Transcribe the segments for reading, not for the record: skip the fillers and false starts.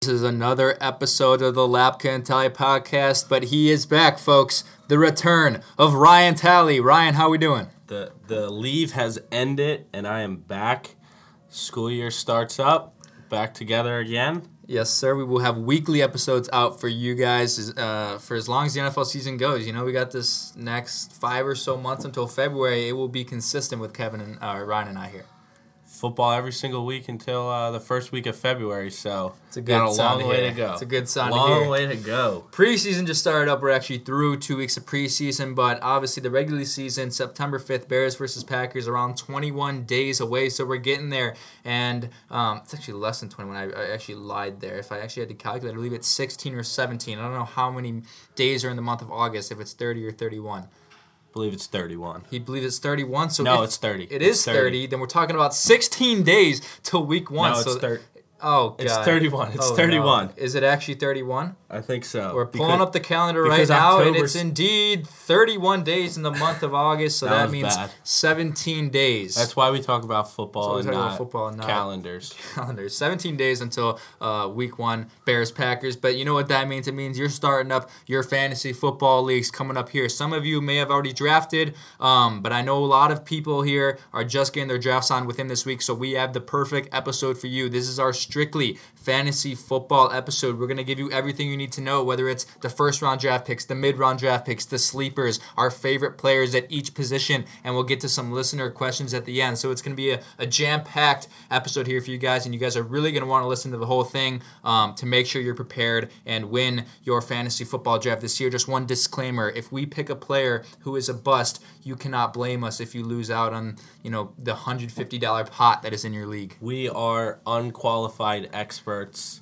This is another episode of the Lapka and Tally podcast, but he is back, folks. The return of Ryan Tally. Ryan, how we doing? The leave has ended, and I am back. School year starts up. Back together again. Yes, sir. We will have weekly episodes out for you guys for as long as the NFL season goes. You know, we got this next 5 or so months until February. It will be consistent with Kevin and Ryan and I here. Football every single week until the first week of February, so it's a good long way to go. It's a good sign to hear. Long way to go. Preseason just started up. We're actually through 2 weeks of preseason, but obviously the regular season, September 5th, Bears versus Packers, around 21 days away, so we're getting there. And it's actually less than 21. I actually lied there. If I actually had to calculate, I believe it's 16 or 17. I don't know how many days are in the month of August, if it's 30 or 31. I believe it's 31. He believes it's 31. So no, it's 30. It is 30. Then we're talking about 16 days till week 1. No, it's 30. Oh, God. It's 31. It's 31. No. Is it actually 31? I think so. We're pulling up the calendar right now, and it's indeed 31 days in the month of August, so that means bad. 17 days. That's why we talk about football and not calendars. 17 days until week 1, Bears-Packers. But you know what that means? It means you're starting up your fantasy football leagues coming up here. Some of you may have already drafted, but I know a lot of people here are just getting their drafts on within this week, so we have the perfect episode for you. This is our strictly fantasy football episode. We're going to give you everything you need to know, whether it's the first-round draft picks, the mid-round draft picks, the sleepers, our favorite players at each position, and we'll get to some listener questions at the end. So it's going to be a jam-packed episode here for you guys, and you guys are really going to want to listen to the whole thing to make sure you're prepared and win your fantasy football draft this year. Just one disclaimer: if we pick a player who is a bust, you cannot blame us if you lose out on the $150 pot that is in your league. We are unqualified experts,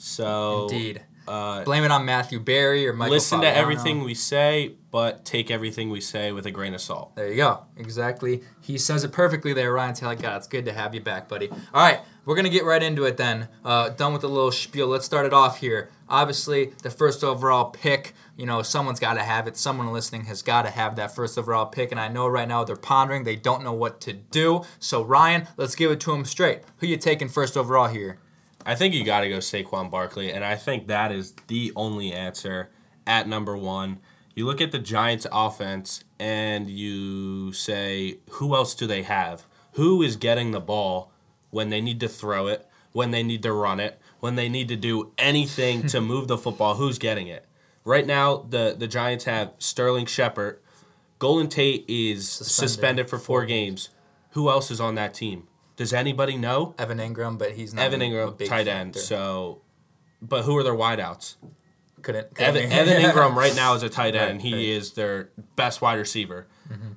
so indeed. Blame it on Matthew Berry or Michael Listen Fabiano. to everything we say, but take everything we say with a grain of salt. There you go. Exactly. He says it perfectly there, Ryan Taylor. God, it's good to have you back, buddy. All right, we're going to get right into it then. Done with the little spiel. Let's start it off here. Obviously, the first overall pick, someone's got to have it. Someone listening has got to have that first overall pick, and I know right now they're pondering. They don't know what to do. So, Ryan, let's give it to them straight. Who you taking first overall here? I think you got to go Saquon Barkley, and I think that is the only answer at number 1. You look at the Giants' offense, and you say, who else do they have? Who is getting the ball when they need to throw it, when they need to run it, when they need to do anything to move the football? Who's getting it? Right now, the Giants have Sterling Shepard. Golden Tate is suspended for 4 games. Who else is on that team? Does anybody know? Evan Ingram, but he's not Evan Ingram, tight end. So, but who are their wideouts? Evan Ingram right now is a tight end. He is their best wide receiver. Mm-hmm.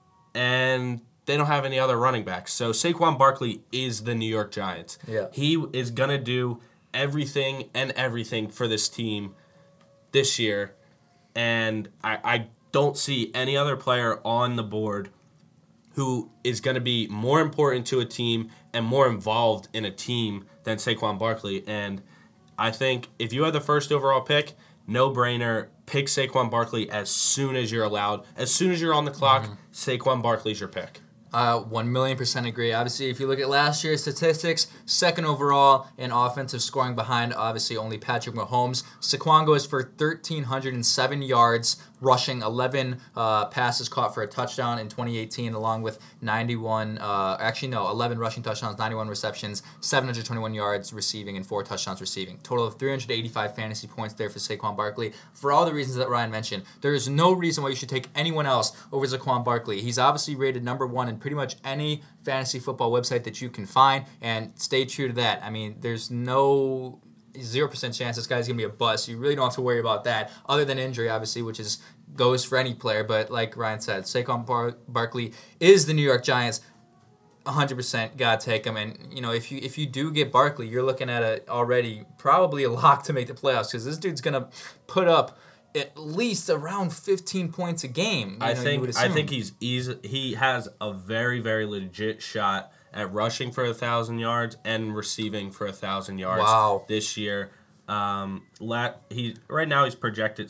And they don't have any other running backs. So Saquon Barkley is the New York Giants. Yeah. He is going to do everything for this team this year. And I don't see any other player on the board who is going to be more important to a team and more involved in a team than Saquon Barkley. And I think if you have the first overall pick, no-brainer, pick Saquon Barkley as soon as you're allowed. As soon as you're on the clock, Saquon Barkley's your pick. 1,000,000% agree. Obviously, if you look at last year's statistics, second overall in offensive scoring behind, obviously, only Patrick Mahomes. Saquon goes for 1,307 yards, rushing 11 passes caught for a touchdown in 2018, along with 11 rushing touchdowns, 91 receptions, 721 yards receiving, and 4 touchdowns receiving. Total of 385 fantasy points there for Saquon Barkley. For all the reasons that Ryan mentioned, there is no reason why you should take anyone else over Saquon Barkley. He's obviously rated number 1 in pretty much any fantasy football website that you can find, and stay true to that. I mean, there's no 0% chance this guy's going to be a bust. You really don't have to worry about that, other than injury, obviously, which goes for any player. But like Ryan said, Saquon Barkley is the New York Giants. 100% gotta take him. And if you do get Barkley, you're looking at already probably a lock to make the playoffs, because this dude's gonna put up at least around 15 points a game. I think he has a very, very legit shot at rushing for 1,000 yards and receiving for 1,000 yards this year. Right now he's projected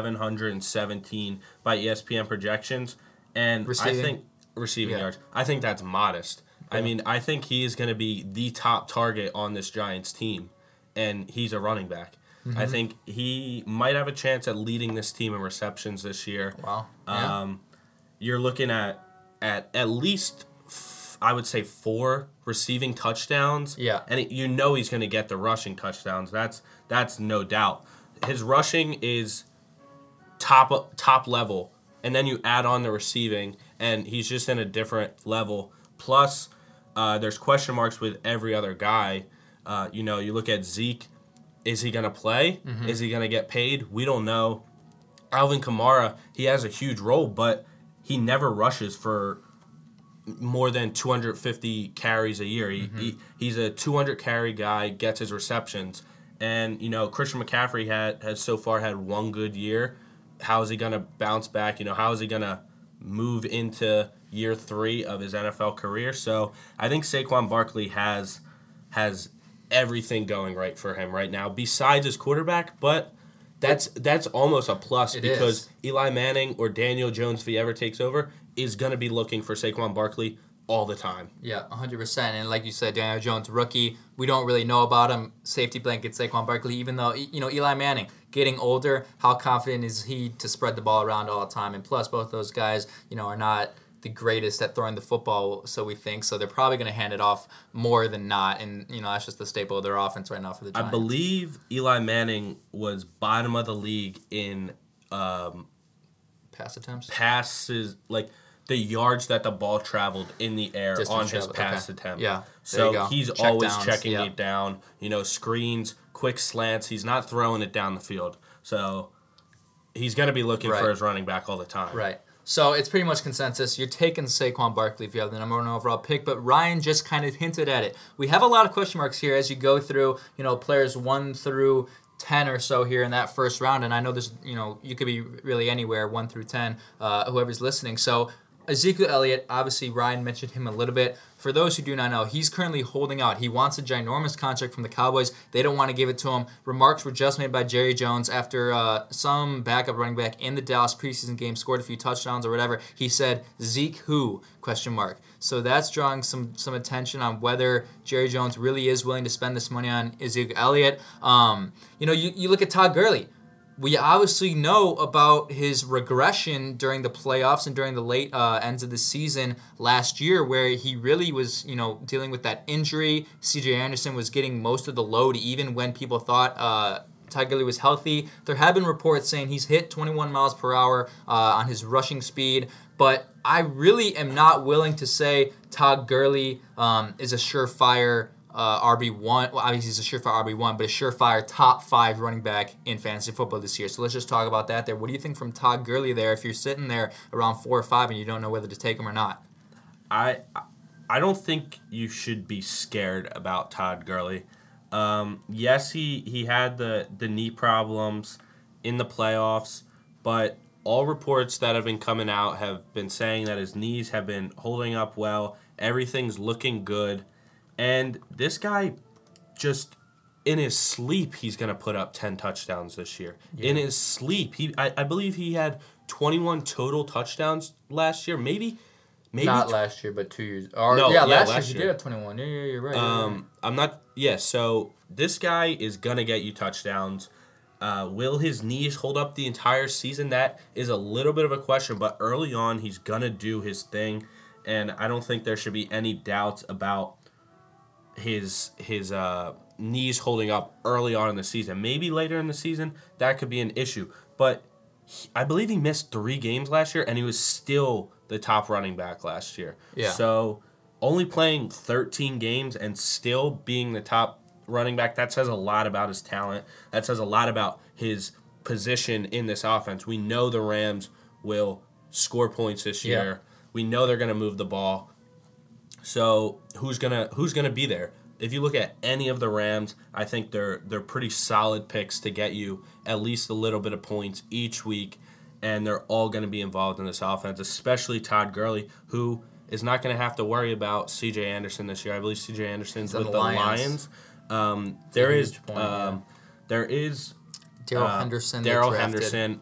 717 by ESPN projections, and I think receiving yards. I think that's modest. Yeah. I mean, I think he is going to be the top target on this Giants team, and he's a running back. I think he might have a chance at leading this team in receptions this year. Wow. Yeah. You're looking at least, I would say, 4 receiving touchdowns. Yeah. And he's going to get the rushing touchdowns. That's no doubt. His rushing is top level, and then you add on the receiving, and he's just in a different level. Plus, there's question marks with every other guy. You look at Zeke. Is he going to play? Is he going to get paid? We don't know. Alvin Kamara, he has a huge role, but he never rushes for more than 250 carries a year. He's a 200 carry guy, gets his receptions. And, Christian McCaffrey has so far had one good year. How is he going to bounce back? How is he going to move into year 3 of his NFL career? So I think Saquon Barkley has everything going right for him right now, besides his quarterback, but that's almost a plus because Eli Manning or Daniel Jones, if he ever takes over, is going to be looking for Saquon Barkley all the time. Yeah, 100%. And like you said, Daniel Jones, rookie, we don't really know about him. Safety blanket Saquon Barkley, even though, Eli Manning, getting older, how confident is he to spread the ball around all the time? And plus, both those guys, are not the greatest at throwing the football, so we think. So they're probably going to hand it off more than not. And, that's just the staple of their offense right now for the Giants. I believe Eli Manning was bottom of the league in pass attempts? Passes, like the yards that the ball traveled in the air on his pass attempt. Yeah. So he's always checking it down, screens, quick slants. He's not throwing it down the field. So he's going to be looking for his running back all the time. Right. So it's pretty much consensus. You're taking Saquon Barkley if you have the number 1 overall pick, but Ryan just kind of hinted at it. We have a lot of question marks here as you go through, players 1 through 10 or so here in that first round, and I know there's, you could be really anywhere 1 through 10, whoever's listening. So Ezekiel Elliott, obviously Ryan mentioned him a little bit. For those who do not know, he's currently holding out. He wants a ginormous contract from the Cowboys. They don't want to give it to him. Remarks were just made by Jerry Jones after some backup running back in the Dallas preseason game scored a few touchdowns or whatever. He said, "Zeke who?" ? So that's drawing some attention on whether Jerry Jones really is willing to spend this money on Ezekiel Elliott. You look at Todd Gurley. We obviously know about his regression during the playoffs and during the late ends of the season last year, where he really was, dealing with that injury. C.J. Anderson was getting most of the load, even when people thought Todd Gurley was healthy. There have been reports saying he's hit 21 miles per hour on his rushing speed, but I really am not willing to say Todd Gurley is a surefire RB1. Well, obviously he's a surefire RB1, but a surefire top 5 running back in fantasy football this year. So let's just talk about that there. What do you think from Todd Gurley there if you're sitting there around 4 or 5 and you don't know whether to take him or not? I don't think you should be scared about Todd Gurley. Yes, he had the knee problems in the playoffs, but all reports that have been coming out have been saying that his knees have been holding up well. Everything's looking good. And this guy, just in his sleep, he's going to put up 10 touchdowns this year. Yeah. In his sleep. I believe he had 21 total touchdowns last year. Maybe not last year, but 2 years. Last year he did have 21. Yeah, you're right. I'm not. Yeah, so this guy is going to get you touchdowns. Will his knees hold up the entire season? That is a little bit of a question, but early on, he's going to do his thing. And I don't think there should be any doubts about his knees holding up early on in the season. Maybe later in the season, that could be an issue. But I believe he missed 3 games last year, and he was still the top running back last year. Yeah. So only playing 13 games and still being the top running back, that says a lot about his talent. That says a lot about his position in this offense. We know the Rams will score points this year. Yeah. We know they're going to move the ball. So who's gonna be there? If you look at any of the Rams, I think they're pretty solid picks to get you at least a little bit of points each week, and they're all going to be involved in this offense, especially Todd Gurley, who is not going to have to worry about C.J. Anderson this year. I believe C.J. Anderson's with the Lions. There is Darrell Henderson. Darrell Henderson.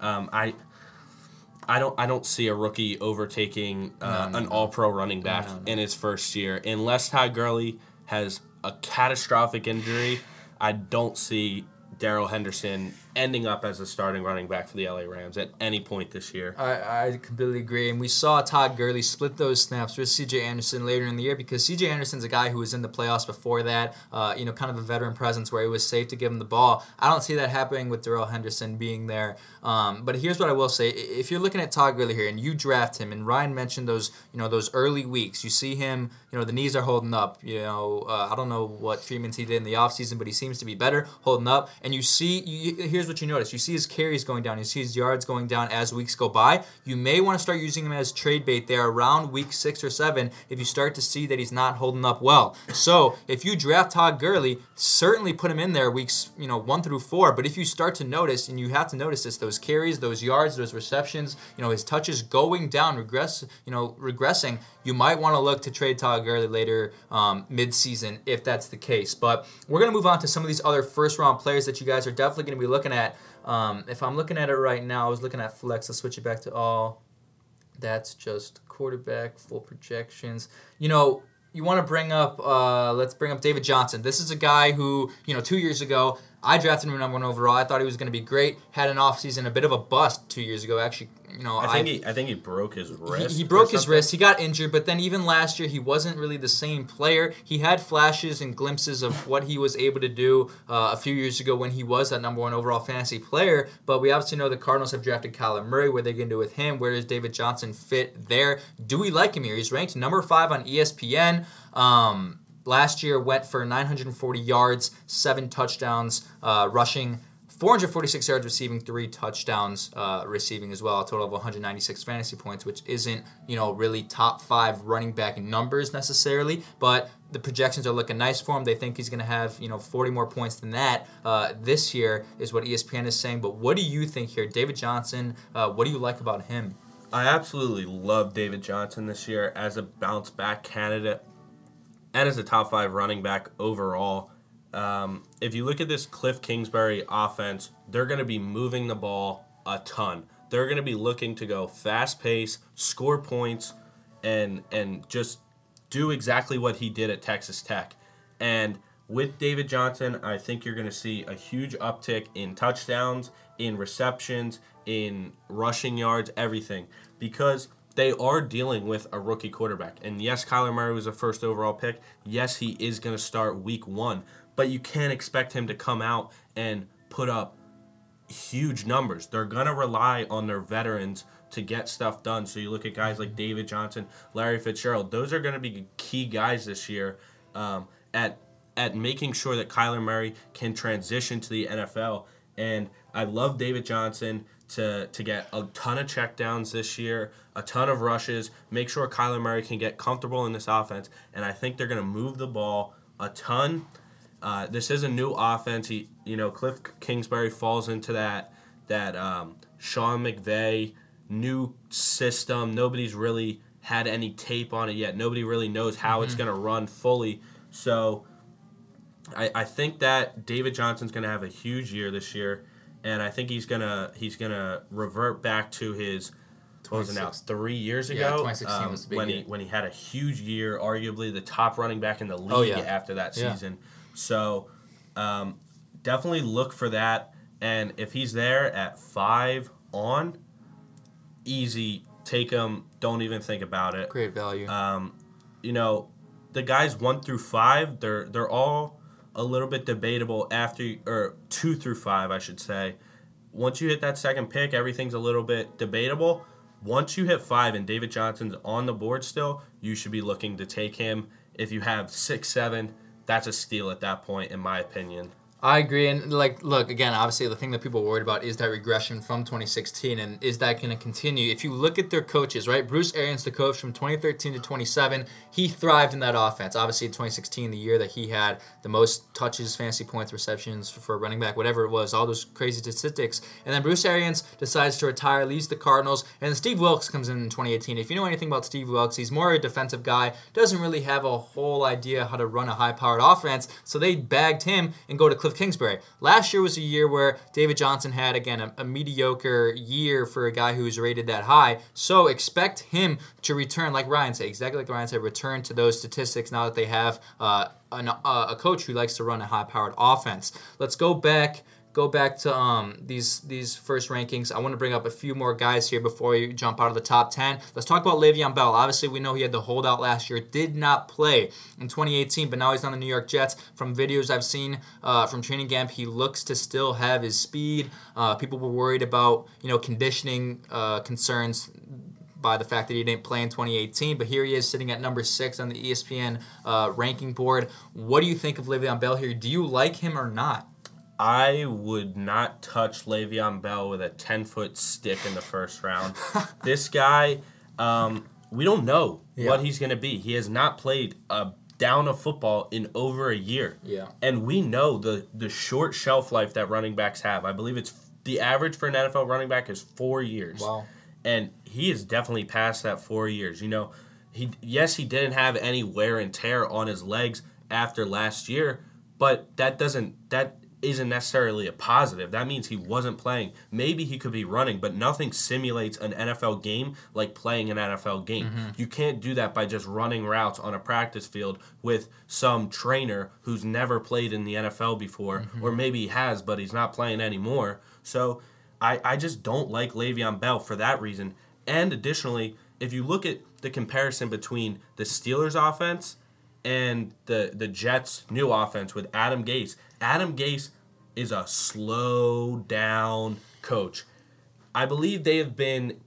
I don't see a rookie overtaking an all-pro running back in his first year. Unless Todd Gurley has a catastrophic injury, I don't see Darrell Henderson ending up as a starting running back for the LA Rams at any point this year. I completely agree. And we saw Todd Gurley split those snaps with C.J. Anderson later in the year because C.J. Anderson's a guy who was in the playoffs before that, kind of a veteran presence where it was safe to give him the ball. I don't see that happening with Darrell Henderson being there. But here's what I will say. If you're looking at Todd Gurley here and you draft him, and Ryan mentioned those early weeks, you see him, the knees are holding up. I don't know what treatments he did in the offseason, but he seems to be better holding up. And you see, here's what you notice. You see his carries going down. You see his yards going down as weeks go by. You may want to start using him as trade bait there around week 6 or 7 if you start to see that he's not holding up well. So if you draft Todd Gurley, certainly put him in there weeks 1 through 4. But if you start to notice, and you have to notice this, those carries, those yards, those receptions, his touches going down, regressing, you might want to look to trade Todd Gurley later mid-season if that's the case. But we're going to move on to some of these other first-round players that you guys are definitely going to be looking at. If I'm looking at it right now, I was looking at flex. Let's switch it back to all. That's just quarterback, full projections. You want to bring up, let's bring up David Johnson. This is a guy who, 2 years ago, I drafted him number 1 overall. I thought he was going to be great. Had an offseason, a bit of a bust 2 years ago. Actually, I think he broke his wrist. He broke his wrist. He got injured, but then even last year, he wasn't really the same player. He had flashes and glimpses of what he was able to do a few years ago when he was that number 1 overall fantasy player. But we obviously know the Cardinals have drafted Kyler Murray. What are they going to do with him? Where does David Johnson fit there? Do we like him here? He's ranked number 5 on ESPN. Last year went for 940 yards, 7 touchdowns rushing, 446 yards receiving, 3 touchdowns receiving as well, a total of 196 fantasy points, which isn't, really top 5 running back numbers necessarily, but the projections are looking nice for him. They think he's going to have, 40 more points than that this year is what ESPN is saying. But what do you think here? David Johnson, what do you like about him? I absolutely love David Johnson this year as a bounce back candidate and as a top 5 running back overall. If you look at this Cliff Kingsbury offense, they're going to be moving the ball a ton. They're going to be looking to go fast pace, score points, and just do exactly what he did at Texas Tech. And with David Johnson, I think you're going to see a huge uptick in touchdowns, in receptions, in rushing yards, everything, because they are dealing with a rookie quarterback. And yes, Kyler Murray was a first overall pick. Yes, he is going to start week 1. But you can't expect him to come out and put up huge numbers. They're going to rely on their veterans to get stuff done. So you look at guys like David Johnson, Larry Fitzgerald. Those are going to be key guys this year at making sure that Kyler Murray can transition to the NFL. And I love David Johnson to get a ton of checkdowns this year, a ton of rushes, make sure Kyler Murray can get comfortable in this offense, and I think they're going to move the ball a ton. This is a new offense. Cliff Kingsbury falls into that Sean McVay new system. Nobody's really had any tape on it yet. Nobody really knows how it's going to run fully. So I think that David Johnson's going to have a huge year this year. And I think he's gonna revert back to his, what was it now, 3 years ago? Yeah, 2016 was the big year. When he had a huge year, arguably the top running back in the league after that season. So definitely look for that. And if he's there at 5 on, easy, take him. Don't even think about it. Great value. The guys 1 through 5, they're all a little bit debatable or 2 through 5, I should say. Once you hit that second pick, everything's a little bit debatable. Once you hit 5 and David Johnson's on the board still, you should be looking to take him. If you have 6, 7, that's a steal at that point, in my opinion. I agree, and look, again, obviously the thing that people are worried about is that regression from 2016, and is that going to continue? If you look at their coaches, right, Bruce Arians, the coach from 2013 to 27, he thrived in that offense. Obviously, in 2016, the year that he had the most touches, fantasy points, receptions for a running back, whatever it was, all those crazy statistics. And then Bruce Arians decides to retire, leaves the Cardinals, and then Steve Wilkes comes in 2018. If you know anything about Steve Wilkes, he's more a defensive guy, doesn't really have a whole idea how to run a high-powered offense, so they bagged him and go to Cliff Cliff Kingsbury. Last year was a year where David Johnson had, again, a mediocre year for a guy who's rated that high. So expect him to return, like Ryan said, exactly like Ryan said, return to those statistics now that they have a coach who likes to run a high-powered offense. Let's go back to these first rankings. I want to bring up a few more guys here before we jump out of the top 10. Let's talk about Le'Veon Bell. Obviously, we know he had the holdout last year, did not play in 2018, but now he's on the New York Jets. From videos I've seen from training camp, he looks to still have his speed. People were worried about conditioning concerns by the fact that he didn't play in 2018, but here he is sitting at number 6 on the ESPN ranking board. What do you think of Le'Veon Bell here? Do you like him or not? I would not touch Le'Veon Bell with a 10-foot stick in the first round. This guy, we don't know what he's going to be. He has not played a down of football in over a year. Yeah. And we know the short shelf life that running backs have. I believe it's the average for an NFL running back is 4 years. Wow. And he is definitely past that 4 years. He didn't have any wear and tear on his legs after last year, but that isn't necessarily a positive. That means he wasn't playing. Maybe he could be running, but nothing simulates an NFL game like playing an NFL game. Mm-hmm. You can't do that by just running routes on a practice field with some trainer who's never played in the NFL before, or maybe he has, but he's not playing anymore. So I just don't like Le'Veon Bell for that reason. And additionally, if you look at the comparison between the Steelers' offense and the Jets' new offense with Adam Gase is a slow down coach. I believe they have been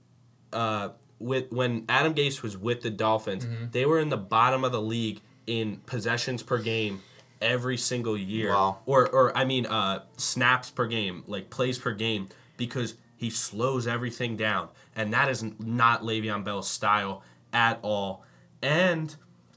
when Adam Gase was with the Dolphins, they were in the bottom of the league in possessions per game every single year. Wow. Or snaps per game, like plays per game, because he slows everything down. And that is not Le'Veon Bell's style at all. And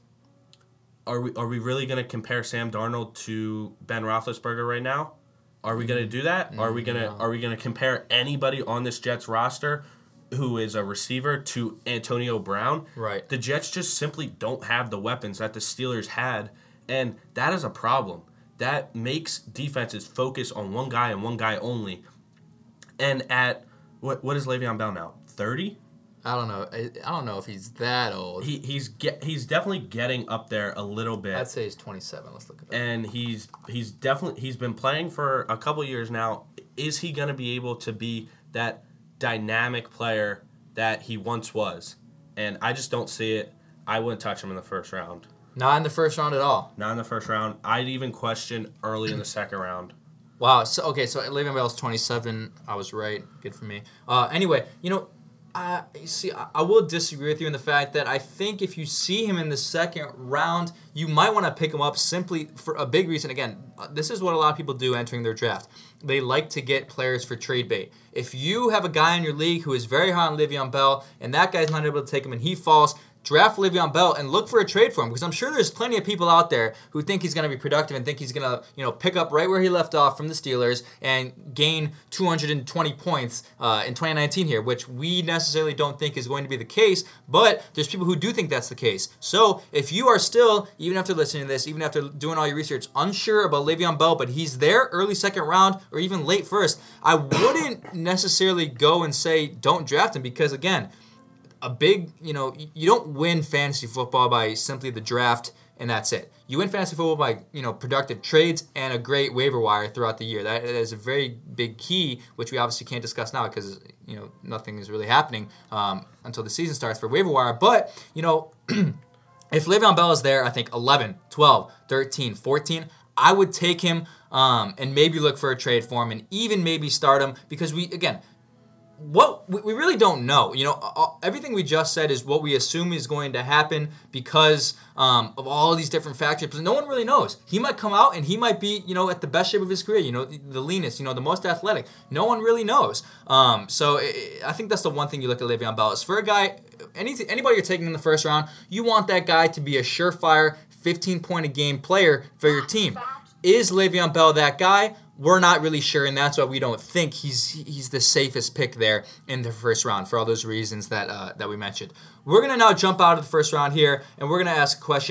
are we really going to compare Sam Darnold to Ben Roethlisberger right now? Are we going to do that? Are we going to compare anybody on this Jets roster who is a receiver to Antonio Brown? Right. The Jets just simply don't have the weapons that the Steelers had, and that is a problem. That makes defenses focus on one guy and one guy only. And at what is Le'Veon Bell now? 30? I don't know. I don't know if he's that old. He's definitely getting up there a little bit. I'd say he's 27. Let's look at that. And he's been playing for a couple years now. Is he going to be able to be that dynamic player that he once was? And I just don't see it. I wouldn't touch him in the first round. Not in the first round at all. Not in the first round. I'd even question early in the second round. Wow. So Le'Veon Bell's 27. I was right. Good for me. Anyway, I will disagree with you in the fact that I think if you see him in the second round, you might want to pick him up simply for a big reason. Again, this is what a lot of people do entering their draft. They like to get players for trade bait. If you have a guy in your league who is very high on Le'Veon Bell and that guy's not able to take him and he falls, draft Le'Veon Bell and look for a trade for him, because I'm sure there's plenty of people out there who think he's going to be productive and think he's going to, pick up right where he left off from the Steelers and gain 220 points in 2019 here, which we necessarily don't think is going to be the case, but there's people who do think that's the case. So if you are still, even after listening to this, even after doing all your research, unsure about Le'Veon Bell, but he's there early second round or even late first, I wouldn't necessarily go and say don't draft him, because again, you don't win fantasy football by simply the draft and that's it. You win fantasy football by, productive trades and a great waiver wire throughout the year. That is a very big key, which we obviously can't discuss now because, nothing is really happening until the season starts for waiver wire. But, if Le'Veon Bell is there, I think 11, 12, 13, 14, I would take him and maybe look for a trade for him and even maybe start him, because we really don't know. Everything we just said is what we assume is going to happen because of all these different factors. But no one really knows. He might come out and he might be, at the best shape of his career. The leanest, the most athletic. No one really knows. So I think that's the one thing you look at Le'Veon Bell is for a guy. Anybody you're taking in the first round, you want that guy to be a surefire 15-point-a-game player for your team. Is Le'Veon Bell that guy? We're not really sure, and that's why we don't think he's the safest pick there in the first round for all those reasons that we mentioned. We're going to now jump out of the first round here, and we're going to ask a question.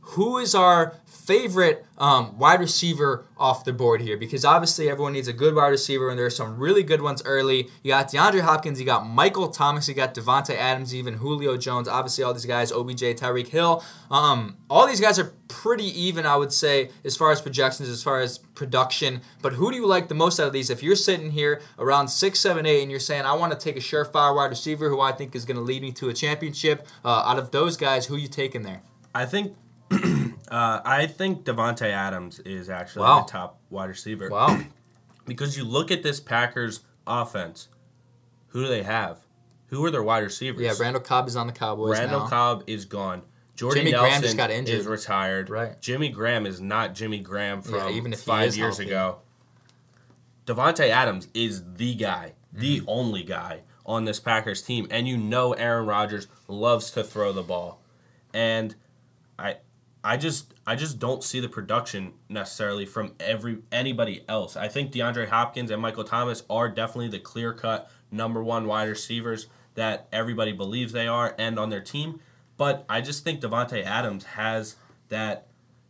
who is our favorite wide receiver off the board here? Because obviously everyone needs a good wide receiver, and there are some really good ones early. You got DeAndre Hopkins, you got Michael Thomas, you got Devontae Adams, even Julio Jones. Obviously all these guys, OBJ, Tyreek Hill. All these guys are pretty even, I would say, as far as projections, as far as production. But who do you like the most out of these? If you're sitting here around 6, 7, 8, and you're saying, I want to take a surefire wide receiver who I think is going to lead me to a championship, out of those guys, who are you taking there? I think Devontae Adams is actually the top wide receiver. Wow. Because you look at this Packers offense, who do they have? Who are their wide receivers? Yeah, Randall Cobb is on the Cowboys now. Randall Cobb is gone. Jordy Jimmy Nelson Graham just got injured. is retired. Right. Jimmy Graham is not Jimmy Graham from even if he 5 is years healthy. ago. Devontae Adams is the guy, the only guy on this Packers team. And you know Aaron Rodgers loves to throw the ball. And I just don't see the production necessarily from anybody else. I think DeAndre Hopkins and Michael Thomas are definitely the clear-cut number one wide receivers that everybody believes they are and on their team. But I just think Devontae Adams has that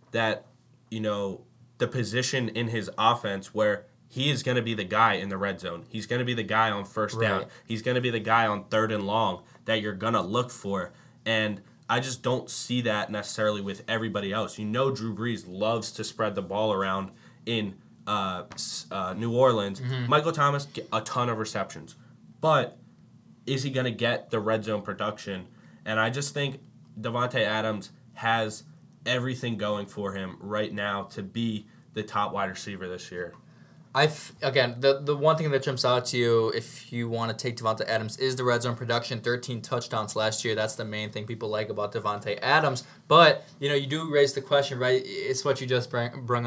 the position in his offense where he is going to be the guy in the red zone. He's going to be the guy on first down. Right. He's going to be the guy on 3rd and long that you're going to look for. And I just don't see that necessarily with everybody else. You know Drew Brees loves to spread the ball around in New Orleans. Michael Thomas, a ton of receptions. But is he going to get the red zone production? And I just think Devontae Adams has everything going for him right now to be the top wide receiver this year. Again, the one thing that jumps out to you if you want to take Devontae Adams is the red zone production. 13 touchdowns last year. That's the main thing people like about Devontae Adams. But you do raise the question, right? It's what you just brought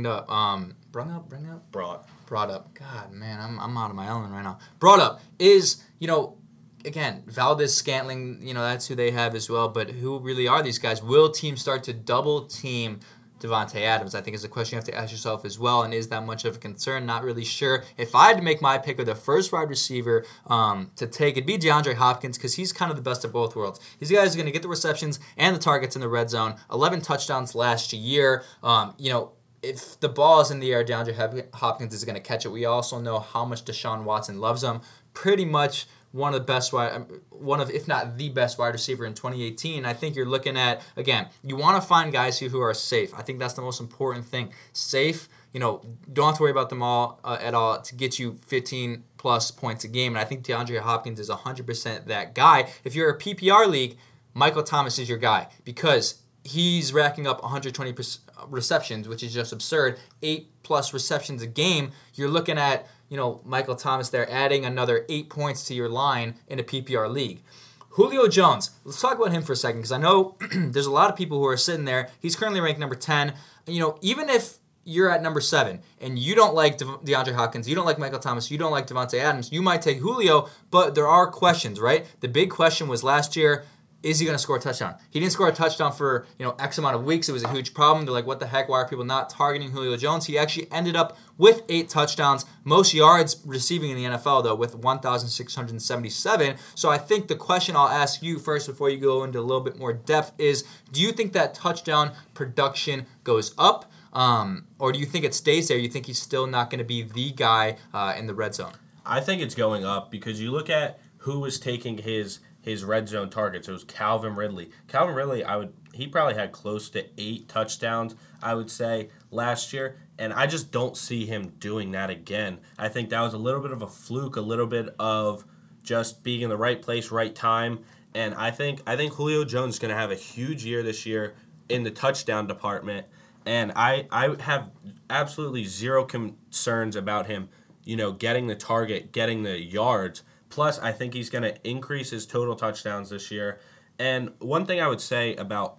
up. God, man, I'm out of my element right now. Brought up is again, Valdez-Scantling. That's who they have as well. But who really are these guys? Will teams start to double team Devontae Adams, I think, is a question you have to ask yourself as well, and is that much of a concern? Not really sure. If I had to make my pick of the first wide receiver to take, it'd be DeAndre Hopkins, because he's kind of the best of both worlds. These guys are going to get the receptions and the targets in the red zone. 11 touchdowns last year. If the ball is in the air, DeAndre Hopkins is going to catch it. We also know how much Deshaun Watson loves him. Pretty much one of, if not the best wide receiver in 2018. I think you're looking at, again, you want to find guys who are safe. I think that's the most important thing. Safe, don't have to worry about them all at all to get you 15-plus points a game. And I think DeAndre Hopkins is 100% that guy. If you're a PPR league, Michael Thomas is your guy because he's racking up 120 receptions, which is just absurd. 8-plus receptions a game. You're looking at Michael Thomas there adding another 8 points to your line in a PPR league. Julio Jones, let's talk about him for a second because I know there's a lot of people who are sitting there. He's currently ranked number 10. Even if you're at number 7 and you don't like DeAndre Hopkins, you don't like Michael Thomas, you don't like Devontae Adams, you might take Julio, but there are questions, right? The big question was last year, is he going to score a touchdown? He didn't score a touchdown for X amount of weeks. It was a huge problem. They're like, what the heck? Why are people not targeting Julio Jones? He actually ended up with 8 touchdowns, most yards receiving in the NFL, though, with 1,677. So I think the question I'll ask you first before you go into a little bit more depth is, do you think that touchdown production goes up, or do you think it stays there? You think he's still not going to be the guy in the red zone? I think it's going up because you look at who was taking his red zone targets. It was Calvin Ridley. Calvin Ridley, he probably had close to 8 touchdowns, I would say, last year, and I just don't see him doing that again. I think that was a little bit of a fluke, a little bit of just being in the right place, right time, and I think Julio Jones is going to have a huge year this year in the touchdown department, and I have absolutely zero concerns about him, getting the target, getting the yards. Plus, I think he's going to increase his total touchdowns this year. And one thing I would say about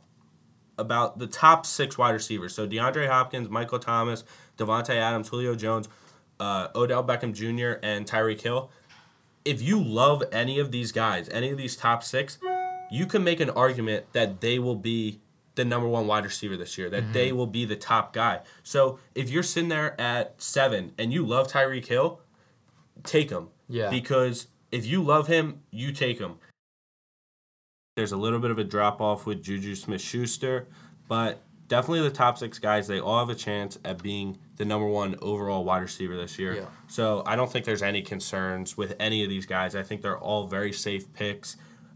the top 6 wide receivers, so DeAndre Hopkins, Michael Thomas, Devontae Adams, Julio Jones, Odell Beckham Jr., and Tyreek Hill, if you love any of these guys, any of these top 6, you can make an argument that they will be the number 1 wide receiver this year, that they will be the top guy. So if you're sitting there at 7 and you love Tyreek Hill, take him. Yeah. Because if you love him, you take him. There's a little bit of a drop-off with Juju Smith-Schuster, But definitely the top 6 guys, they all have a chance at being the number 1 overall wide receiver this year. Yeah. So I don't think there's any concerns with any of these guys. I think they're all very safe picks,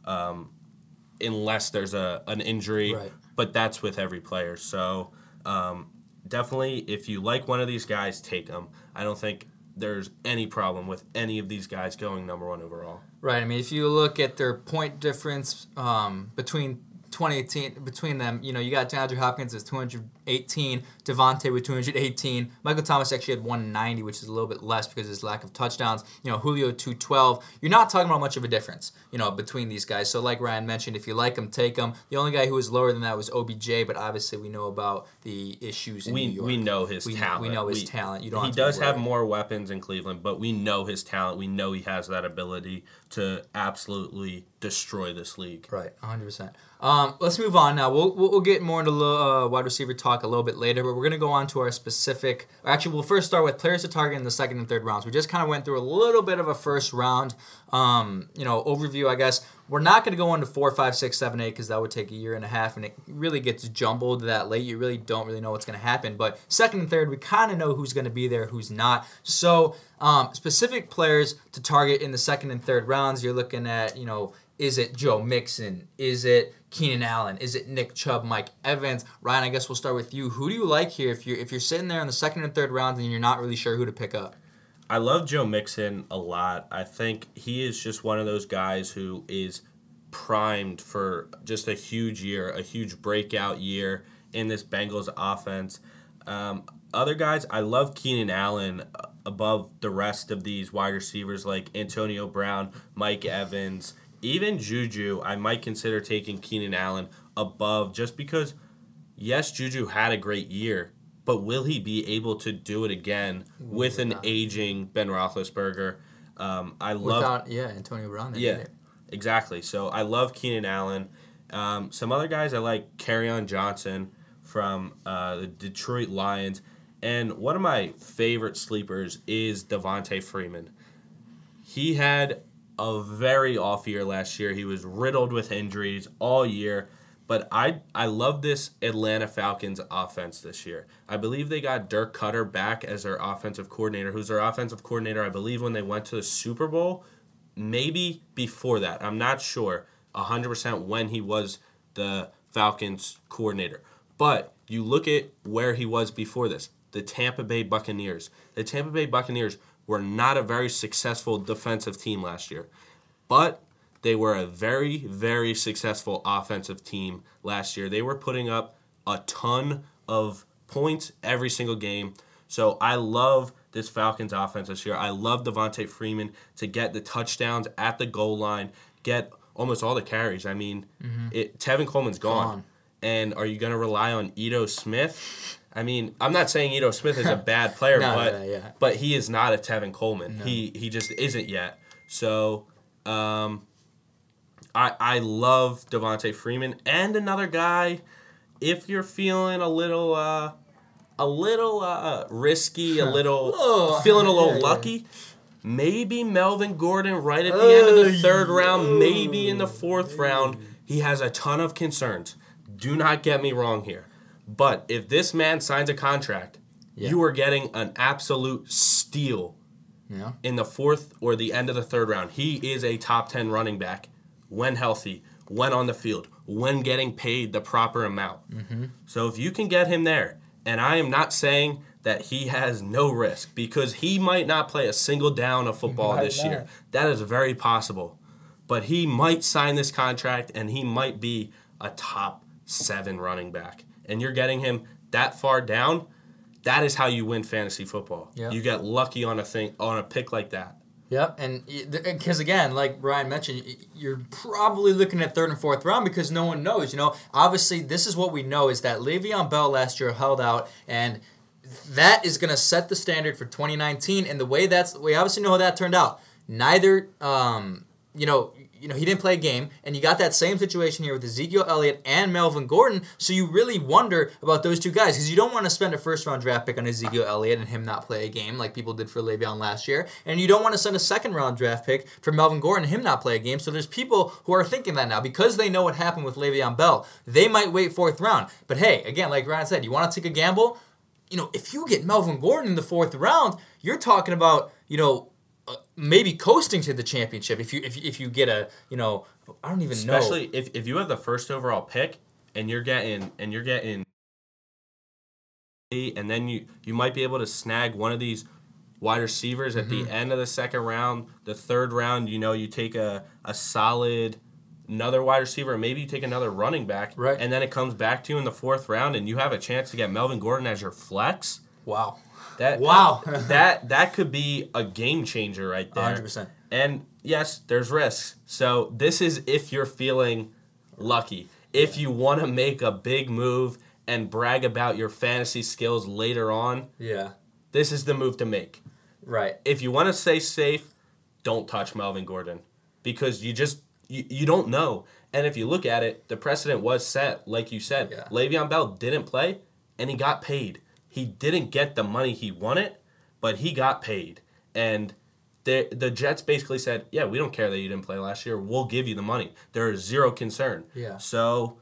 unless there's an injury. Right. But that's with every player. So definitely, if you like one of these guys, take them. I don't think there's any problem with any of these guys going number 1 overall. Right. I mean, if you look at their point difference between 2018 between them, you got DeAndre Hopkins as 218, Devontae with 218. Michael Thomas actually had 190, which is a little bit less because of his lack of touchdowns. Julio 212. You're not talking about much of a difference, between these guys. So like Ryan mentioned, if you like them, take them. The only guy who was lower than that was OBJ, but obviously we know about the issues in New York. We know his talent. We know his talent. You don't. He does have more weapons in Cleveland, but we know his talent. We know he has that ability to absolutely destroy this league. Right, 100%. Let's move on now. We'll get more into wide receiver talk a little bit later, but we're going to go on to our specific. Actually, we'll first start with players to target in the second and third rounds. We just kind of went through a little bit of a first round, overview, I guess. We're not going to go into 4, 5, 6, 7, 8 because that would take a year and a half, and it really gets jumbled that late. You really don't know what's going to happen. But second and third, we kind of know who's going to be there, who's not. So specific players to target in the second and third rounds, you're looking at, is it Joe Mixon? Is it Keenan Allen? Is it Nick Chubb, Mike Evans? Ryan, I guess we'll start with you. Who do you like here if you're sitting there in the second and third rounds and you're not really sure who to pick up? I love Joe Mixon a lot. I think he is just one of those guys who is primed for just a huge year, a huge breakout year in this Bengals offense. Other guys, I love Keenan Allen above the rest of these wide receivers like Antonio Brown, Mike Evans, even Juju. I might consider taking Keenan Allen above just because, yes, Juju had a great year, but will he be able to do it again with an aging Ben Roethlisberger? Antonio Brown. Yeah, exactly. So I love Keenan Allen. Some other guys I like, Kerryon Johnson from the Detroit Lions. And one of my favorite sleepers is Devontae Freeman. He had a very off year last year. He was riddled with injuries all year. But I love this Atlanta Falcons offense this year. I believe they got Dirk Cutter back as their offensive coordinator, who's their offensive coordinator, I believe, when they went to the Super Bowl. Maybe before that. I'm not sure 100% when he was the Falcons coordinator. But you look at where he was before this, the Tampa Bay Buccaneers. The Tampa Bay Buccaneers were not a very successful defensive team last year. But they were a very, very successful offensive team last year. They were putting up a ton of points every single game. So I love this Falcons offense this year. I love Devontae Freeman to get the touchdowns at the goal line, get almost all the carries. I mean, Tevin Coleman's gone. And are you going to rely on Ito Smith? I mean, I'm not saying Ito Smith is a bad player, but he is not a Tevin Coleman. No. He just isn't yet. So I love Devontae Freeman. And another guy, if you're feeling a little risky, feeling a little lucky, maybe Melvin Gordon right at the end of the third round, maybe in the fourth round. He has a ton of concerns. Do not get me wrong here. But if this man signs a contract, you are getting an absolute steal in the fourth or the end of the third round. He is a top 10 running back when healthy, when on the field, when getting paid the proper amount. So if you can get him there, and I am not saying that he has no risk because he might not play a single down of football this year. That is very possible. But he might sign this contract and he might be a top 7 running back. And you're getting him that far down, that is how you win fantasy football. Yep. You get lucky on a pick like that. Yep, and because again, like Brian mentioned, you're probably looking at third and fourth round because no one knows. Obviously, this is what we know is that Le'Veon Bell last year held out, and that is going to set the standard for 2019. And we obviously know how that turned out. Neither he didn't play a game, and you got that same situation here with Ezekiel Elliott and Melvin Gordon, so you really wonder about those two guys, because you don't want to spend a first-round draft pick on Ezekiel Elliott and him not play a game like people did for Le'Veon last year, and you don't want to send a second-round draft pick for Melvin Gordon and him not play a game, so there's people who are thinking that now, because they know what happened with Le'Veon Bell, they might wait 4th round. But hey, again, like Ryan said, you want to take a gamble? If you get Melvin Gordon in the 4th round, you're talking about, maybe coasting to the championship if you get a, I don't even know. Especially if you have the first overall pick and you're getting and then you might be able to snag one of these wide receivers at the end of the 2nd round. The 3rd round, you take a solid another wide receiver, maybe you take another running back, right, and then it comes back to you in the 4th round and you have a chance to get Melvin Gordon as your flex. Wow. That could be a game changer right there. 100%. And yes, there's risks. So this is if you're feeling lucky. If you want to make a big move and brag about your fantasy skills later on, this is the move to make. Right. If you want to stay safe, don't touch Melvin Gordon because you don't know. And if you look at it, the precedent was set, like you said. Yeah. Le'Veon Bell didn't play, and he got paid. He didn't get the money he wanted, but he got paid. And the Jets basically said, yeah, we don't care that you didn't play last year. We'll give you the money. There is zero concern. Yeah. So,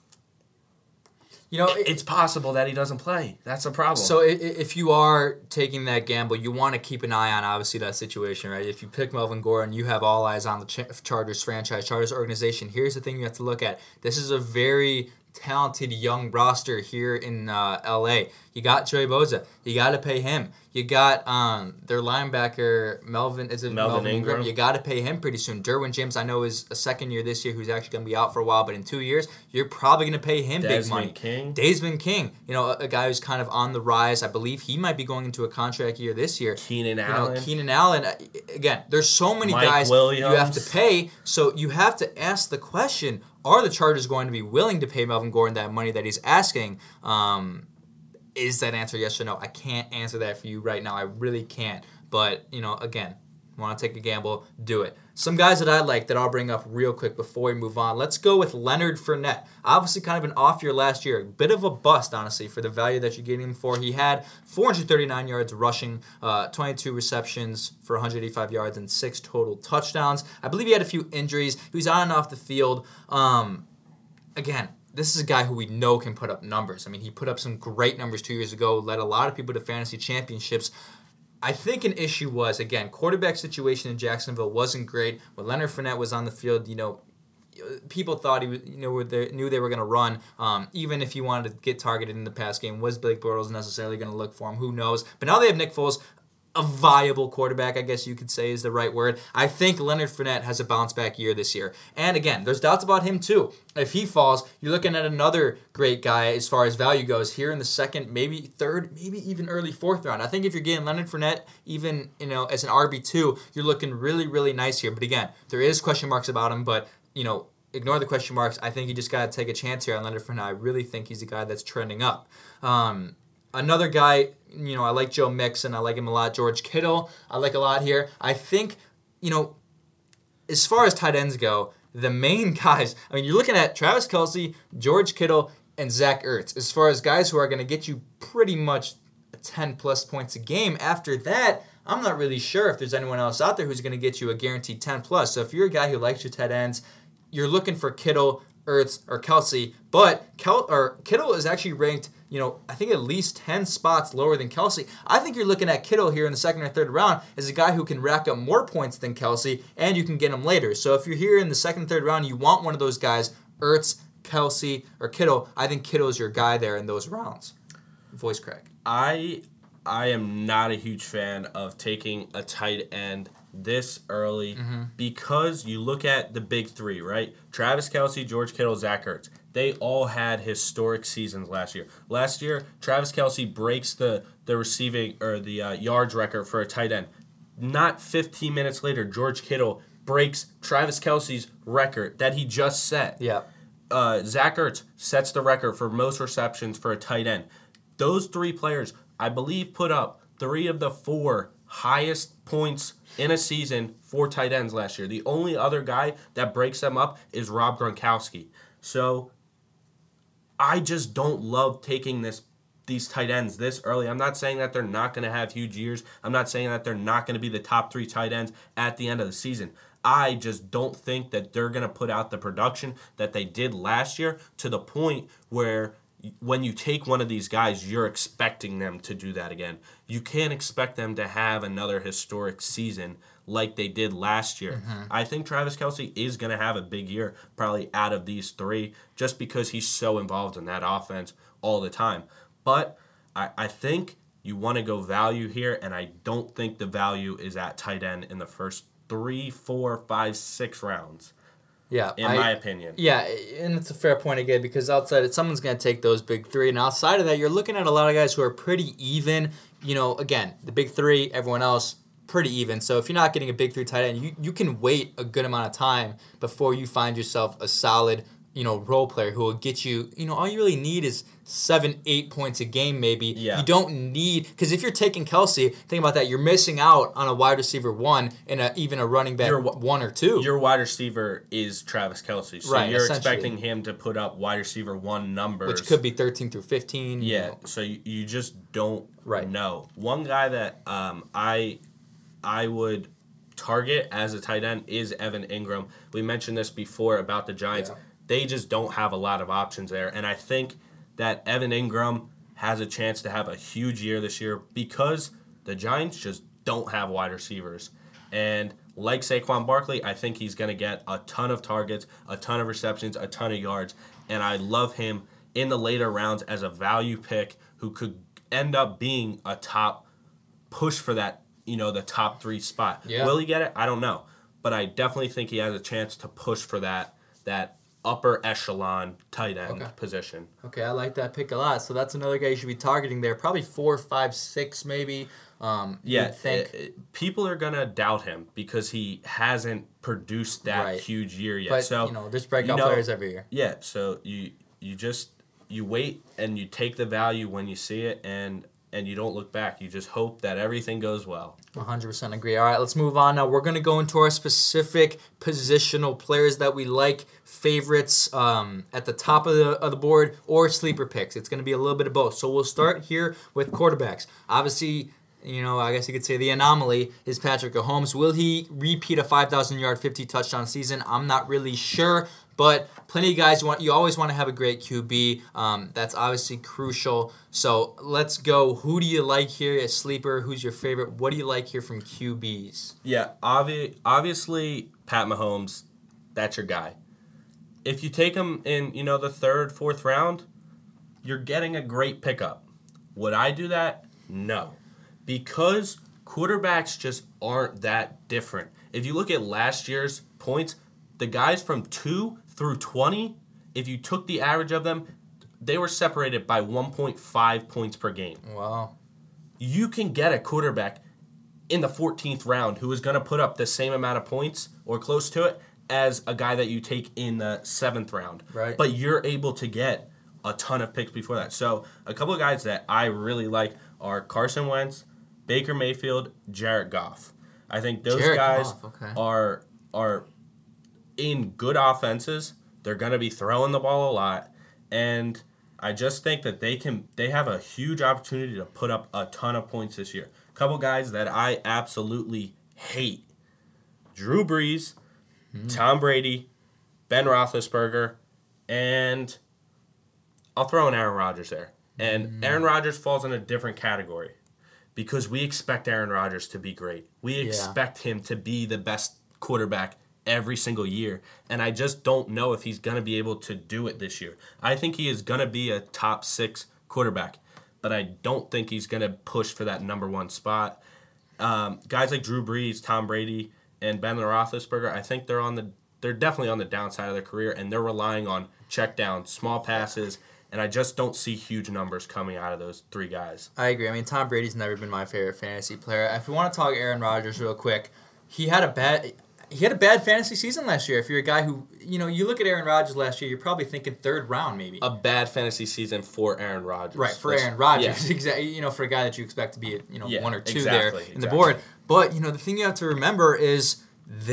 it's possible that he doesn't play. That's a problem. So if you are taking that gamble, you want to keep an eye on, obviously, that situation, right? If you pick Melvin Gordon, you have all eyes on the Chargers franchise, Chargers organization. Here's the thing you have to look at. This is a very talented young roster here in L.A. You got Joey Bosa. You got to pay him. You got their linebacker, Melvin Ingram. You got to pay him pretty soon. Derwin James, I know, is a 2nd year this year who's actually going to be out for a while, but in 2 years, you're probably going to pay him big money. Desmond King, a guy who's kind of on the rise. I believe he might be going into a contract year this year. Keenan Allen. Again, there's so many guys you have to pay, so you have to ask the question, are the Chargers going to be willing to pay Melvin Gordon that money that he's asking? Is that answer yes or no? I can't answer that for you right now. I really can't. But, again, want to take a gamble, do it. Some guys that I like that I'll bring up real quick before we move on. Let's go with Leonard Fournette. Obviously kind of an off year last year. A bit of a bust, honestly, for the value that you're getting him for. He had 439 yards rushing, 22 receptions for 185 yards, and 6 total touchdowns. I believe he had a few injuries. He was on and off the field. Again, this is a guy who we know can put up numbers. I mean, he put up some great numbers 2 years ago, led a lot of people to fantasy championships. I think an issue was, again, quarterback situation in Jacksonville wasn't great. When Leonard Fournette was on the field, people thought he was, knew they were going to run. Even if he wanted to get targeted in the pass game, was Blake Bortles necessarily going to look for him? Who knows? But now they have Nick Foles, a viable quarterback, I guess you could say is the right word. I think Leonard Fournette has a bounce-back year this year. And again, there's doubts about him too. If he falls, you're looking at another great guy as far as value goes here in the 2nd, maybe 3rd, maybe even early 4th round. I think if you're getting Leonard Fournette, even as an RB2, you're looking really, really nice here. But again, there is question marks about him, but ignore the question marks. I think you just got to take a chance here on Leonard Fournette. I really think he's a guy that's trending up. Another guy, I like Joe Mixon. I like him a lot. George Kittle, I like a lot here. I think, as far as tight ends go, the main guys, you're looking at Travis Kelce, George Kittle, and Zach Ertz. As far as guys who are going to get you pretty much 10-plus points a game. After that, I'm not really sure if there's anyone else out there who's going to get you a guaranteed 10-plus. So if you're a guy who likes your tight ends, you're looking for Kittle, Ertz, or Kelce. But Kittle is actually ranked, I think at least 10 spots lower than Kelce. I think you're looking at Kittle here in the 2nd or 3rd round as a guy who can rack up more points than Kelce, and you can get him later. So if you're here in the 2nd, 3rd round, you want one of those guys, Ertz, Kelce, or Kittle. I think Kittle is your guy there in those rounds. Voice crack. I am not a huge fan of taking a tight end this early because you look at the big 3, right? Travis Kelce, George Kittle, Zach Ertz. They all had historic seasons last year. Last year, Travis Kelce breaks the receiving or the yards record for a tight end. Not 15 minutes later, George Kittle breaks Travis Kelce's record that he just set. Yeah. Zach Ertz sets the record for most receptions for a tight end. Those 3 players, I believe, put up 3 of the 4 highest points in a season for tight ends last year. The only other guy that breaks them up is Rob Gronkowski. So I just don't love taking these tight ends this early. I'm not saying that they're not going to have huge years. I'm not saying that they're not going to be the top 3 tight ends at the end of the season. I just don't think that they're going to put out the production that they did last year to the point where when you take one of these guys, you're expecting them to do that again. You can't expect them to have another historic season like they did last year. Mm-hmm. I think Travis Kelce is going to have a big year, probably out of these 3, just because he's so involved in that offense all the time. But I think you want to go value here, and I don't think the value is at tight end in the first 3, 4, 5, 6 rounds. Yeah, in my opinion. Yeah, and it's a fair point again because outside, someone's going to take those big 3, and outside of that, you're looking at a lot of guys who are pretty even. You know, again, the big 3, everyone else pretty even. So if you're not getting a big 3 tight end, you can wait a good amount of time before you find yourself a solid, role player who will get you. All you really need is 7-8 points a game, maybe. Yeah. You don't need, because if you're taking Kelce, think about that. You're missing out on a wide receiver 1 and even a running back 1 or 2. Your wide receiver is Travis Kelce, so right, you're expecting him to put up wide receiver 1 numbers, which could be 13 through 15. Yeah, so you just don't know. One guy that I would target as a tight end is Evan Ingram. We mentioned this before about the Giants. Yeah. They just don't have a lot of options there. And I think that Evan Ingram has a chance to have a huge year this year because the Giants just don't have wide receivers. And like Saquon Barkley, I think he's going to get a ton of targets, a ton of receptions, a ton of yards. And I love him in the later rounds as a value pick who could end up being a top push for that, the top 3 spot. Yeah. Will he get it? I don't know. But I definitely think he has a chance to push for that upper echelon tight end position. Okay, I like that pick a lot. So that's another guy you should be targeting there. Probably 4, 5, 6 maybe. People are going to doubt him because he hasn't produced that huge year yet. But, so there's breakout players every year. Yeah, so you wait and you take the value when you see it and you don't look back. You just hope that everything goes well. 100% agree. All right, let's move on now. We're going to go into our specific positional players that we like, favorites at the top of the board, or sleeper picks. It's going to be a little bit of both. So we'll start here with quarterbacks. Obviously, I guess you could say the anomaly is Patrick Mahomes. Will he repeat a 5,000-yard, 50-touchdown season? I'm not really sure. But plenty of guys, you always want to have a great QB. That's obviously crucial. So let's go. Who do you like here as sleeper? Who's your favorite? What do you like here from QBs? Yeah, obviously Pat Mahomes, that's your guy. If you take him in, the 3rd, 4th round, you're getting a great pickup. Would I do that? No. Because quarterbacks just aren't that different. If you look at last year's points, the guys from 2 through 20, if you took the average of them, they were separated by 1.5 points per game. Wow. You can get a quarterback in the 14th round who is going to put up the same amount of points or close to it as a guy that you take in the 7th round. Right. But you're able to get a ton of picks before that. So a couple of guys that I really like are Carson Wentz, Baker Mayfield, Jared Goff. I think those guys are in good offenses. They're going to be throwing the ball a lot, and I just think that they have a huge opportunity to put up a ton of points this year. A couple guys that I absolutely hate: Drew Brees, Tom Brady, Ben Roethlisberger, and I'll throw in Aaron Rodgers there. And Aaron Rodgers falls in a different category because we expect Aaron Rodgers to be great. We expect him to be the best quarterback every single year, and I just don't know if he's going to be able to do it this year. I think he is going to be a top 6 quarterback, but I don't think he's going to push for that number 1 spot. Guys like Drew Brees, Tom Brady, and Ben Roethlisberger, I think they're definitely on the downside of their career, and they're relying on check down, small passes, and I just don't see huge numbers coming out of those 3 guys. I agree. I mean, Tom Brady's never been my favorite fantasy player. If we want to talk Aaron Rodgers real quick, he had a bad... he had a bad fantasy season last year. If you're a guy who, you look at Aaron Rodgers last year, you're probably thinking third round maybe. A bad fantasy season for Aaron Rodgers. Right, for Aaron Rodgers. Yeah. Exactly. For a guy that you expect to be, one or two there in the board. But, the thing you have to remember is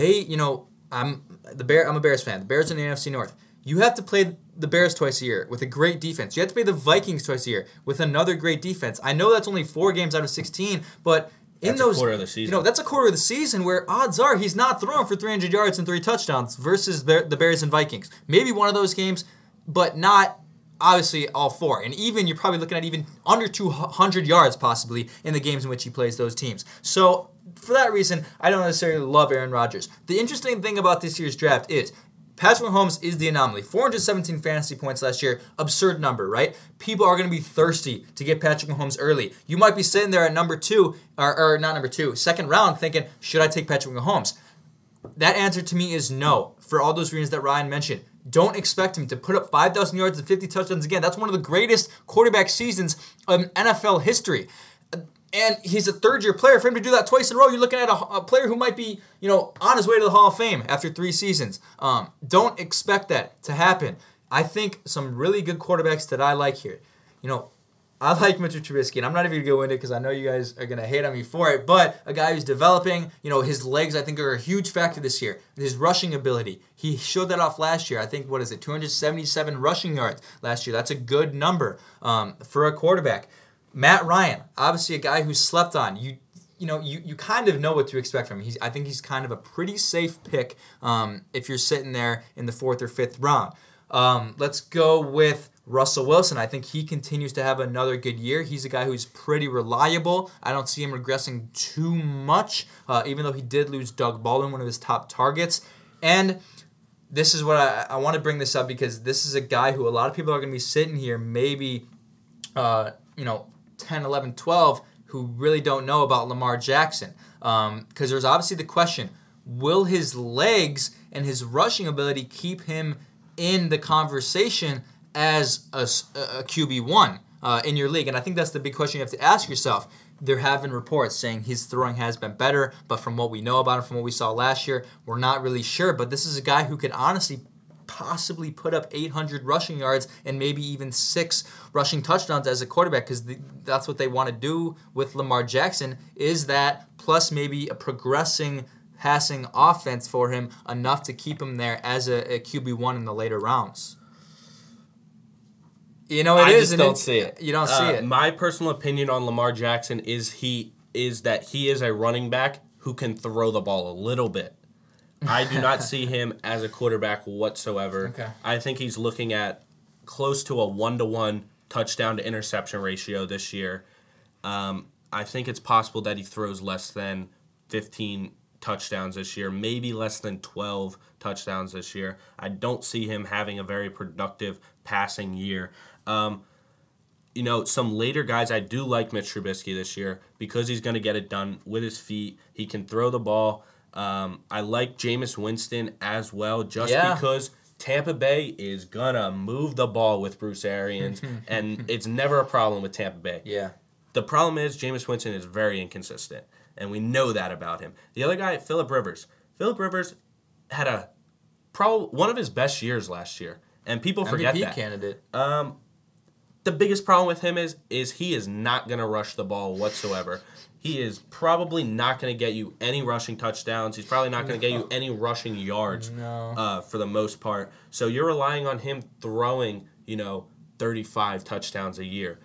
I'm a Bears fan. The Bears are in the NFC North. You have to play the Bears twice a year with a great defense. You have to play the Vikings twice a year with another great defense. I know that's only 4 games out of 16, but that's a quarter of the season. That's a quarter of the season where odds are he's not throwing for 300 yards and 3 touchdowns versus the Bears and Vikings. Maybe one of those games, but not obviously all 4. And even you're probably looking at even under 200 yards possibly in the games in which he plays those teams. So for that reason, I don't necessarily love Aaron Rodgers. The interesting thing about this year's draft is Patrick Mahomes is the anomaly. 417 fantasy points last year. Absurd number, right? People are going to be thirsty to get Patrick Mahomes early. You might be sitting there at number 2, or not number 2, second round thinking, should I take Patrick Mahomes? That answer to me is no, for all those reasons that Ryan mentioned. Don't expect him to put up 5,000 yards and 50 touchdowns again. That's one of the greatest quarterback seasons in NFL history. And he's a third-year player. For him to do that twice in a row, you're looking at a player who might be, on his way to the Hall of Fame after 3 seasons. Don't expect that to happen. I think some really good quarterbacks that I like here. I like Mitchell Trubisky, and I'm not even going to go into it because I know you guys are going to hate on me for it, but a guy who's developing, his legs I think are a huge factor this year. His rushing ability. He showed that off last year. I think, 277 rushing yards last year. That's a good number for a quarterback. Matt Ryan, obviously a guy who's slept on. You kind of know what to expect from him. I think he's kind of a pretty safe pick if you're sitting there in the 4th or 5th round. Let's go with Russell Wilson. I think he continues to have another good year. He's a guy who's pretty reliable. I don't see him regressing too much, even though he did lose Doug Baldwin, one of his top targets. And this is what I want to bring this up because this is a guy who a lot of people are going to be sitting here maybe, 10, 11, 12 who really don't know about Lamar Jackson. Because there's obviously the question, will his legs and his rushing ability keep him in the conversation as a QB1 in your league? And I think that's the big question you have to ask yourself. There have been reports saying his throwing has been better, but from what we know about him, from what we saw last year, we're not really sure. But this is a guy who could honestly possibly put up 800 rushing yards and maybe even 6 rushing touchdowns as a quarterback because that's what they want to do with Lamar Jackson is that plus maybe a progressing passing offense for him enough to keep him there as a QB1 in the later rounds. I just don't see it. You don't see it. My personal opinion on Lamar Jackson is that he is a running back who can throw the ball a little bit. I do not see him as a quarterback whatsoever. Okay. I think he's looking at close to a 1-to-1 touchdown to interception ratio this year. I think it's possible that he throws less than 15 touchdowns this year, maybe less than 12 touchdowns this year. I don't see him having a very productive passing year. Some later guys, I do like Mitch Trubisky this year because he's going to get it done with his feet. He can throw the ball. I like Jameis Winston as well because Tampa Bay is going to move the ball with Bruce Arians, and it's never a problem with Tampa Bay. Yeah. The problem is Jameis Winston is very inconsistent, and we know that about him. The other guy, Phillip Rivers. Phillip Rivers had one of his best years last year, and people forget MVP that. Candidate. The biggest problem with him is he is not going to rush the ball whatsoever. He is probably not going to get you any rushing touchdowns. He's probably not going to get you any rushing yards for the most part. So you're relying on him throwing, 35 touchdowns a year,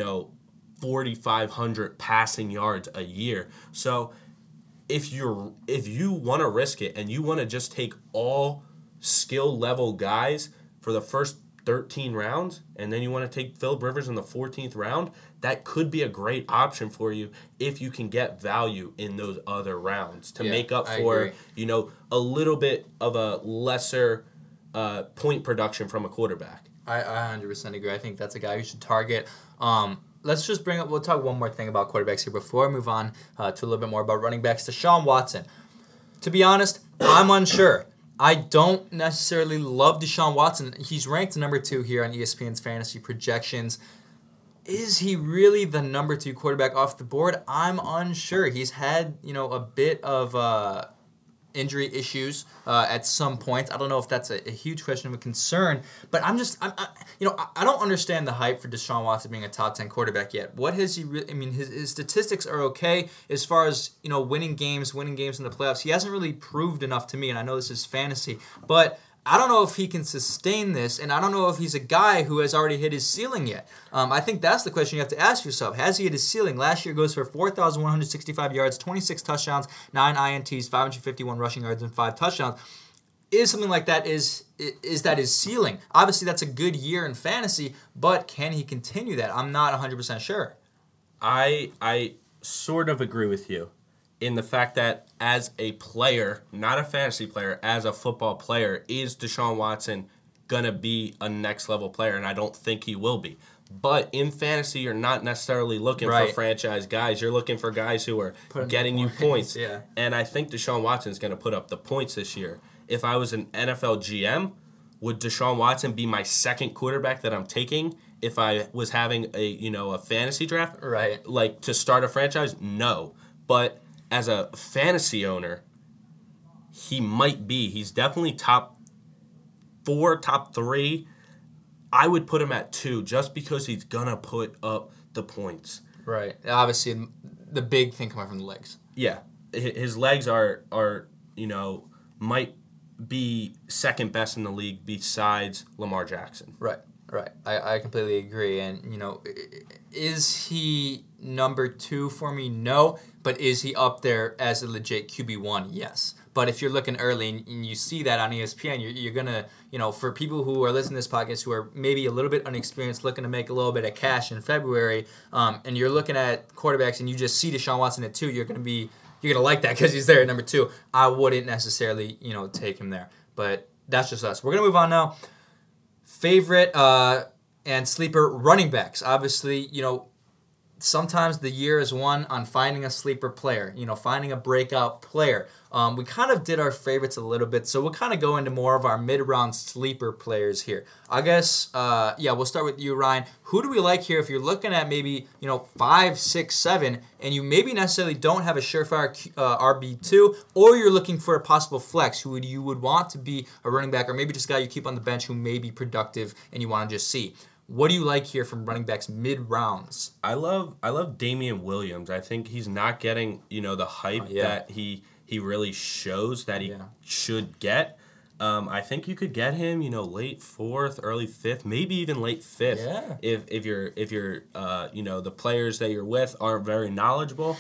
4,500 passing yards a year. So if you want to risk it and you want to just take all skill level guys for the first 13 rounds, and then you want to take Phillip Rivers in the 14th round, that could be a great option for you if you can get value in those other rounds to make up for, a little bit of a lesser point production from a quarterback. I 100% agree. I think that's a guy you should target. Let's just we'll talk one more thing about quarterbacks here before I move on to a little bit more about running backs. Deshaun Watson. To be honest, I'm unsure. I don't necessarily love Deshaun Watson. He's ranked number 2 here on ESPN's fantasy projections. Is he really the number 2 quarterback off the board? I'm unsure. He's had, a bit of injury issues at some points. I don't know if that's a huge question of a concern, but I don't understand the hype for Deshaun Watson being a top 10 quarterback yet. What has he really, his statistics are okay as far as, winning games in the playoffs. He hasn't really proved enough to me, and I know this is fantasy, but I don't know if he can sustain this, and I don't know if he's a guy who has already hit his ceiling yet. I think that's the question you have to ask yourself. Has he hit his ceiling? Last year goes for 4,165 yards, 26 touchdowns, 9 INTs, 551 rushing yards, and 5 touchdowns. Is something like that is that his ceiling? Obviously, that's a good year in fantasy, but can he continue that? I'm not 100% sure. I sort of agree with you in the fact that as a player, not a fantasy player, as a football player, is Deshaun Watson going to be a next level player? And I don't think he will be. But in fantasy, you're not necessarily looking for franchise guys. You're looking for guys who are getting you points. Yeah. And I think Deshaun Watson is going to put up the points this year. If I was an NFL GM, would Deshaun Watson be my second quarterback that I'm taking if I was having a fantasy draft? Right. Like to start a franchise? No. But as a fantasy owner, he might be. He's definitely top 4, top 3. I would put him at 2 just because he's going to put up the points. Right. Obviously, the big thing coming from the legs. Yeah. His legs are might be second best in the league besides Lamar Jackson. Right. I completely agree. And, is he number 2 for me? No. But is he up there as a legit QB1? Yes. But if you're looking early and you see that on ESPN, you're going to, for people who are listening to this podcast who are maybe a little bit unexperienced, looking to make a little bit of cash in February, and you're looking at quarterbacks and you just see Deshaun Watson at 2, you're going to like that because he's there at number 2. I wouldn't necessarily, take him there. But that's just us. We're going to move on now. Favorite and sleeper running backs. Obviously, sometimes the year is won on finding a sleeper player, finding a breakout player. We kind of did our favorites a little bit, so we'll kind of go into more of our mid-round sleeper players here. I guess, we'll start with you, Ryan. Who do we like here if you're looking at maybe, 5, 6, 7, and you maybe necessarily don't have a surefire RB2, or you're looking for a possible flex who you would want to be a running back, or maybe just a guy you keep on the bench who may be productive and you want to just see. What do you like here from running backs mid-rounds? I love Damian Williams. I think he's not getting, the hype that he really shows that he should get. I think you could get him, late 4th, early 5th, maybe even late 5th. Yeah. If you're the players that you're with aren't very knowledgeable.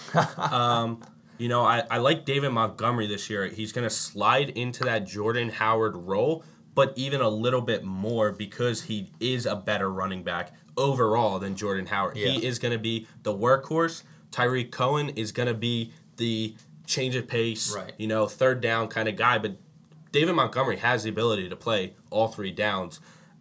I like David Montgomery this year. He's going to slide into that Jordan Howard role, but even a little bit more because he is a better running back overall than Jordan Howard. Yeah. He is going to be the workhorse. Tyreek Cohen is going to be the change of pace, third down kind of guy. But David Montgomery has the ability to play all 3 downs.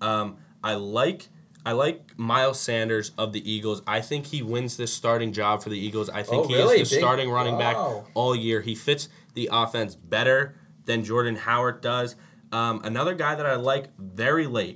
I like Miles Sanders of the Eagles. I think he wins this starting job for the Eagles. I think he is the starting running back all year. He fits the offense better than Jordan Howard does. Another guy that I like very late,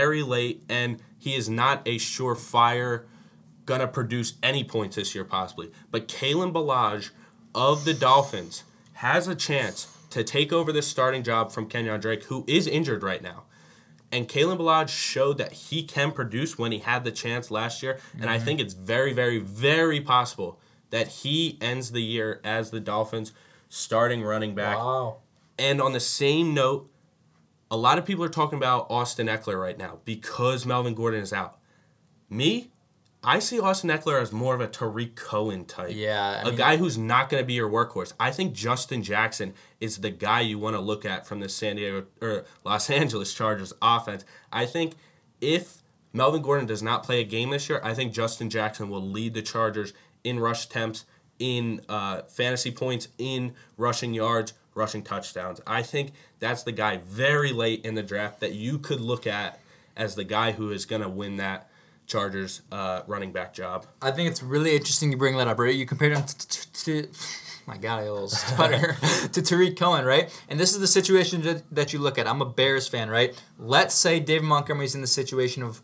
and he is not a surefire, gonna produce any points this year possibly. But Kalen Ballage of the Dolphins has a chance to take over this starting job from Kenyon Drake, who is injured right now. And Kalen Ballage showed that he can produce when he had the chance last year. And I think it's very, very, very possible that he ends the year as the Dolphins' starting running back. Wow. And on the same note, a lot of people are talking about Austin Eckler right now because Melvin Gordon is out. Me, I see Austin Eckler as more of a Tariq Cohen type. Yeah. A guy who's not going to be your workhorse. I think Justin Jackson is the guy you want to look at from the San Diego or Los Angeles Chargers offense. I think if Melvin Gordon does not play a game this year, I think Justin Jackson will lead the Chargers in rush attempts, in fantasy points, in rushing yards, rushing touchdowns. I think that's the guy very late in the draft that you could look at as the guy who is going to win that Chargers running back job. I think it's really interesting you bring that up, right? You compared him to my God, I had a little stutter, to Tariq Cohen, right? And this is the situation that you look at. I'm a Bears fan, right? Let's say David Montgomery's in the situation of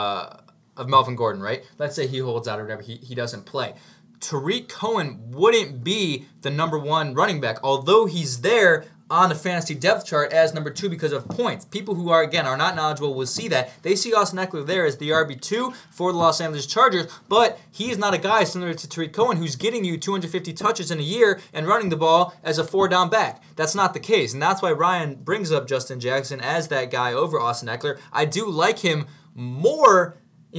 Melvin Gordon, right? Let's say he holds out or whatever, he doesn't play. Tariq Cohen wouldn't be the number 1 running back. Although he's there, on the fantasy depth chart as number 2 because of points. People who are not knowledgeable will see that. They see Austin Eckler there as the RB2 for the Los Angeles Chargers, but he is not a guy similar to Tariq Cohen who's getting you 250 touches in a year and running the ball as a 4-down back. That's not the case, and that's why Ryan brings up Justin Jackson as that guy over Austin Eckler. I do like him more,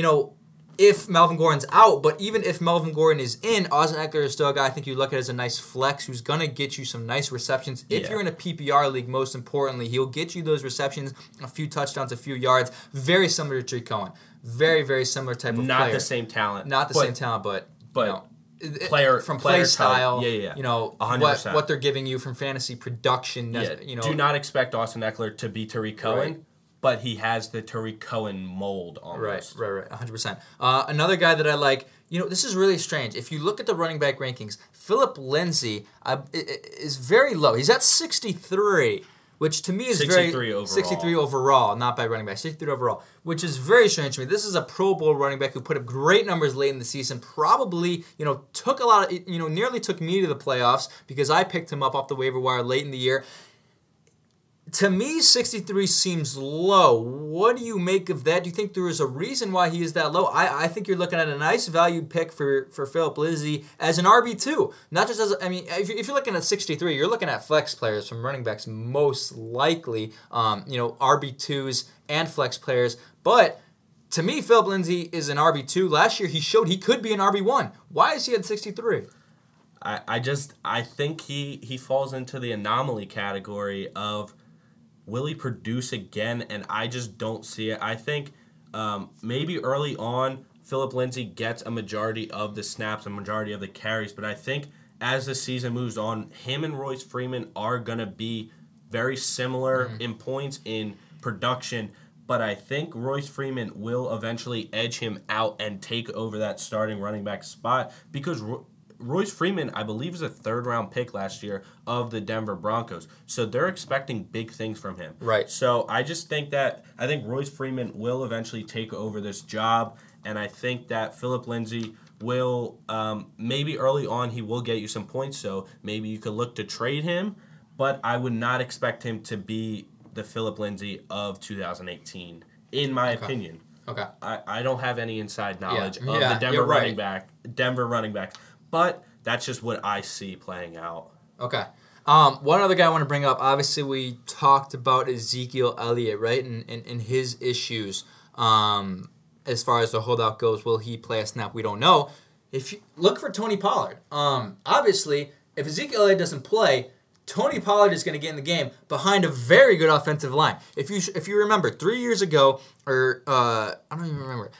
if Melvin Gordon's out, but even if Melvin Gordon is in, Austin Eckler is still a guy I think you look at as a nice flex who's going to get you some nice receptions. If you're in a PPR league, most importantly, he'll get you those receptions, a few touchdowns, a few yards. Very similar to Tariq Cohen. Very, very similar type of player. Not the same talent. Not the same talent, but player from play style, 100%. what they're giving you from fantasy production. Do not expect Austin Eckler to be Tariq Cohen. But he has the Tariq Cohen mold almost. Right, 100%. Another guy that I like, this is really strange. If you look at the running back rankings, Philip Lindsay is very low. He's at 63, which to me is 63 overall. 63 overall, not by running back, 63 overall, which is very strange to me. This is a Pro Bowl running back who put up great numbers late in the season, probably, took a lot of, nearly took me to the playoffs because I picked him up off the waiver wire late in the year. To me, 63 seems low. What do you make of that? Do you think there is a reason why he is that low? I think you're looking at a nice value pick for Philip Lindsay as an RB2. Not just as, if you're looking at 63, you're looking at flex players from running backs most likely, RB2s and flex players. But to me, Philip Lindsay is an RB2. Last year, he showed he could be an RB1. Why is he at 63? I think he falls into the anomaly category of will he produce again? And I just don't see it. I think maybe early on, Philip Lindsay gets a majority of the snaps, a majority of the carries. But I think as the season moves on, him and Royce Freeman are going to be very similar in points, in production. But I think Royce Freeman will eventually edge him out and take over that starting running back spot because Royce Freeman, I believe, is a third-round pick last year of the Denver Broncos. So they're expecting big things from him. Right. So I think Royce Freeman will eventually take over this job, and I think that Philip Lindsay will, maybe early on he will get you some points, so maybe you could look to trade him, but I would not expect him to be the Philip Lindsay of 2018, in my opinion. Okay. I don't have any inside knowledge of the Denver running backs. But that's just what I see playing out. Okay. One other guy I want to bring up, obviously we talked about Ezekiel Elliott, right, and his issues as far as the holdout goes. Will he play a snap? We don't know. If you look for Tony Pollard, obviously, if Ezekiel Elliott doesn't play, Tony Pollard is going to get in the game behind a very good offensive line. If you remember, 3 years ago, or I don't even remember,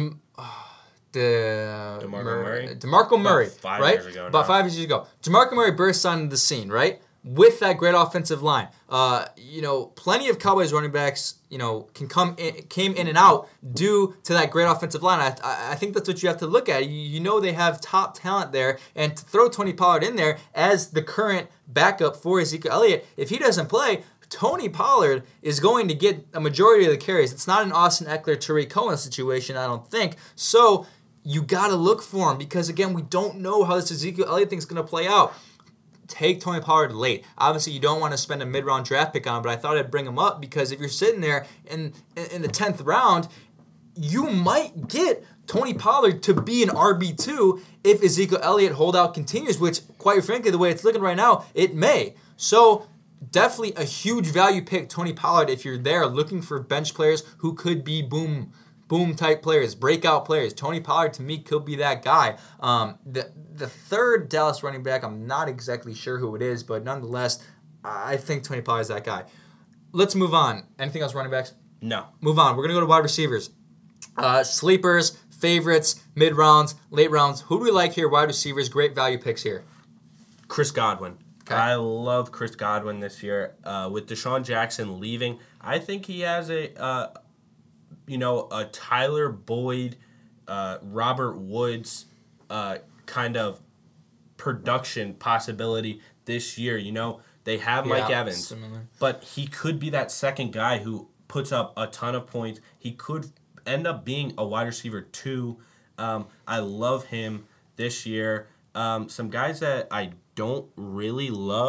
DeMarco Murray, right? About 5 years ago. DeMarco Murray bursts onto the scene, right? With that great offensive line. Plenty of Cowboys running backs, came in and out due to that great offensive line. I think that's what you have to look at. They have top talent there, and to throw Tony Pollard in there as the current backup for Ezekiel Elliott, if he doesn't play, Tony Pollard is going to get a majority of the carries. It's not an Austin Eckler, Tariq Cohen situation, I don't think. So you got to look for him because, again, we don't know how this Ezekiel Elliott thing is going to play out. Take Tony Pollard late. Obviously, you don't want to spend a mid-round draft pick on him, but I thought I'd bring him up because if you're sitting there in the 10th round, you might get Tony Pollard to be an RB2 if Ezekiel Elliott holdout continues, which, quite frankly, the way it's looking right now, it may. So definitely a huge value pick, Tony Pollard, if you're there looking for bench players who could be boom type players, breakout players. Tony Pollard, to me, could be that guy. The third Dallas running back, I'm not exactly sure who it is, but nonetheless, I think Tony Pollard is that guy. Let's move on. Anything else running backs? No. Move on. We're going to go to wide receivers. Sleepers, favorites, mid-rounds, late rounds. Who do we like here? Wide receivers, great value picks here. Chris Godwin. Okay. I love Chris Godwin this year. With Deshaun Jackson leaving, I think he has a Tyler Boyd, Robert Woods kind of production possibility this year. They have Mike Evans, similar. But he could be that second guy who puts up a ton of points. He could end up being a wide receiver too. I love him this year. Some guys that I don't really love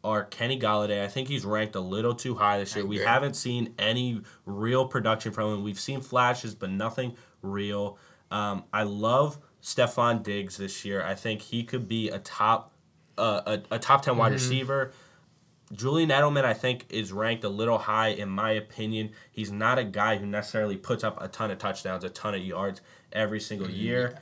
are Kenny Galladay. I think he's ranked a little too high this year. We haven't seen any real production from him. We've seen flashes, but nothing real. I love Stephon Diggs this year. I think he could be a top 10 wide receiver. Julian Edelman, I think, is ranked a little high in my opinion. He's not a guy who necessarily puts up a ton of touchdowns, a ton of yards every single year.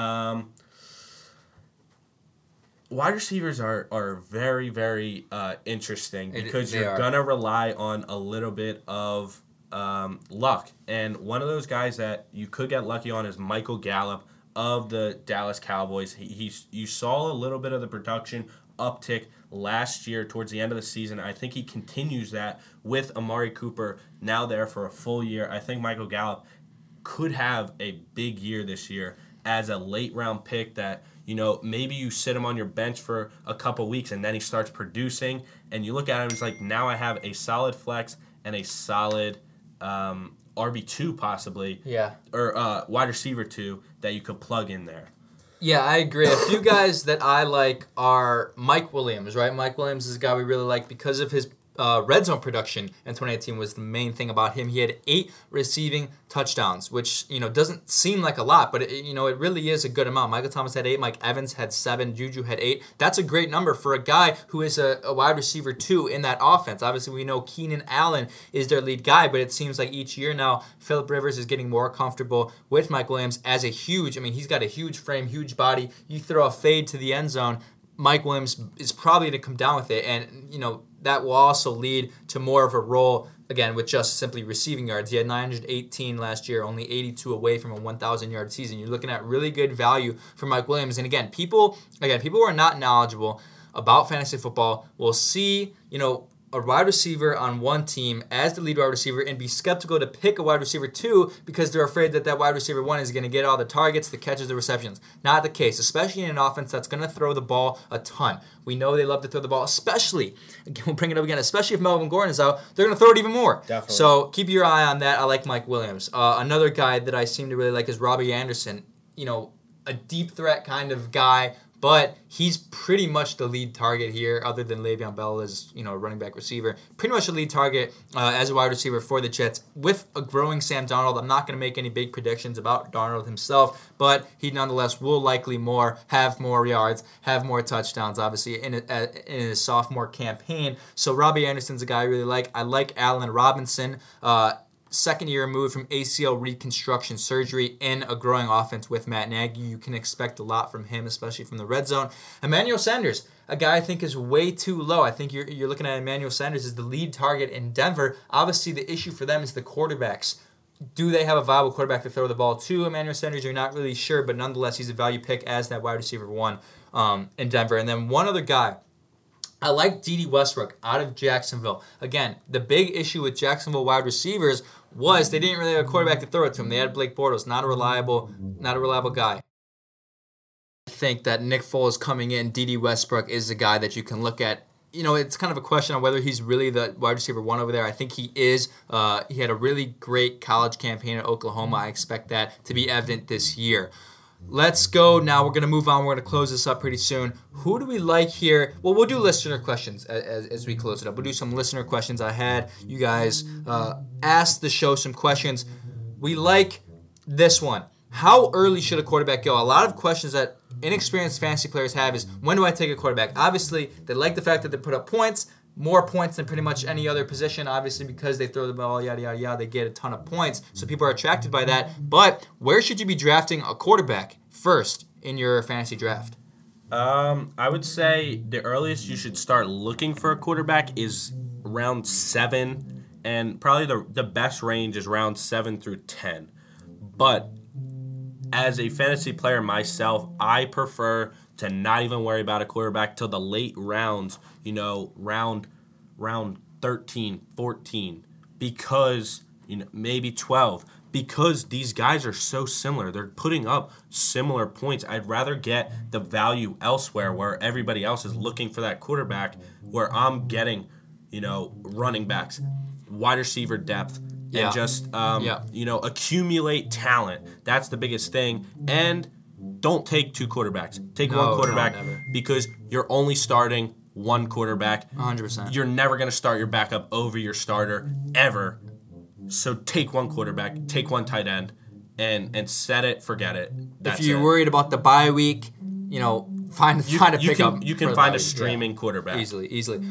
Wide receivers are very, very interesting because you're going to rely on a little bit of luck. And one of those guys that you could get lucky on is Michael Gallup of the Dallas Cowboys. You saw a little bit of the production uptick last year towards the end of the season. I think he continues that with Amari Cooper now there for a full year. I think Michael Gallup could have a big year this year as a late round pick that, maybe you sit him on your bench for a couple weeks and then he starts producing and you look at him, it's like, now I have a solid flex and a solid RB2 possibly. Yeah. Or wide receiver 2 that you could plug in there. Yeah, I agree. A few guys that I like are Mike Williams, right? Mike Williams is a guy we really like because of his red zone production in 2018 was the main thing about him. He had 8 receiving touchdowns, which, doesn't seem like a lot, but it really is a good amount. Michael Thomas had 8, Mike Evans had 7, Juju had 8. That's a great number for a guy who is a wide receiver 2 in that offense. Obviously, we know Keenan Allen is their lead guy, but it seems like each year now, Phillip Rivers is getting more comfortable with Mike Williams as he's got a huge frame, huge body. You throw a fade to the end zone, Mike Williams is probably going to come down with it, and, that will also lead to more of a role, again, with just simply receiving yards. He had 918 last year, only 82 away from a 1,000-yard season. You're looking at really good value for Mike Williams. And again, people who are not knowledgeable about fantasy football will see, a wide receiver on one team as the lead wide receiver and be skeptical to pick a wide receiver 2 because they're afraid that wide receiver 1 is going to get all the targets, the catches, the receptions. Not the case, especially in an offense that's going to throw the ball a ton. We know they love to throw the ball, especially, again, we'll bring it up again, especially if Melvin Gordon is out, they're going to throw it even more. Definitely. So keep your eye on that. I like Mike Williams. Another guy that I seem to really like is Robbie Anderson. A deep threat kind of guy, but he's pretty much the lead target here, other than Le'Veon Bell as, a running back receiver. Pretty much the lead target as a wide receiver for the Jets with a growing Sam Darnold. I'm not going to make any big predictions about Darnold himself, but he nonetheless will likely have more yards, have more touchdowns, obviously, in his sophomore campaign. So Robbie Anderson's a guy I really like. I like Allen Robinson. Second year removed from ACL reconstruction surgery in a growing offense with Matt Nagy. You can expect a lot from him, especially from the red zone. Emmanuel Sanders, a guy I think is way too low. I think you're looking at Emmanuel Sanders as the lead target in Denver. Obviously, the issue for them is the quarterbacks. Do they have a viable quarterback to throw the ball to? Emmanuel Sanders, you're not really sure, but nonetheless, he's a value pick as that wide receiver 1 in Denver. And then one other guy, I like Dede Westbrook out of Jacksonville. Again, the big issue with Jacksonville wide receivers was they didn't really have a quarterback to throw it to him. They had Blake Bortles, not a reliable guy. I think that Nick Foles coming in, Dede Westbrook is a guy that you can look at. It's kind of a question on whether he's really the wide receiver 1 over there. I think he is. He had a really great college campaign at Oklahoma. I expect that to be evident this year. Let's go now. We're going to move on. We're going to close this up pretty soon. Who do we like here? Well, we'll do listener questions as we close it up. We'll do some listener questions. I had you guys ask the show some questions. We like this one. How early should a quarterback go? A lot of questions that inexperienced fantasy players have is, when do I take a quarterback? Obviously, they like the fact that they put up points, more points than pretty much any other position, obviously, because they throw the ball, yada, yada, yada. They get a ton of points, so people are attracted by that. But where should you be drafting a quarterback first in your fantasy draft? I would say the earliest you should start looking for a quarterback is round 7, and probably the best range is round 7 through 10. But as a fantasy player myself, I prefer to not even worry about a quarterback till the late rounds, round 13, 14, because, maybe 12, because these guys are so similar. They're putting up similar points. I'd rather get the value elsewhere where everybody else is looking for that quarterback, where I'm getting, running backs, wide receiver depth, and just, accumulate talent. That's the biggest thing. And don't take 2 quarterbacks. Take one quarterback because you're only starting one quarterback. 100%. You're never going to start your backup over your starter ever. So take one quarterback, take one tight end, and set it, forget it. That's if you're it. worried about the bye week, find a pickup. You can find a streaming quarterback. Easily.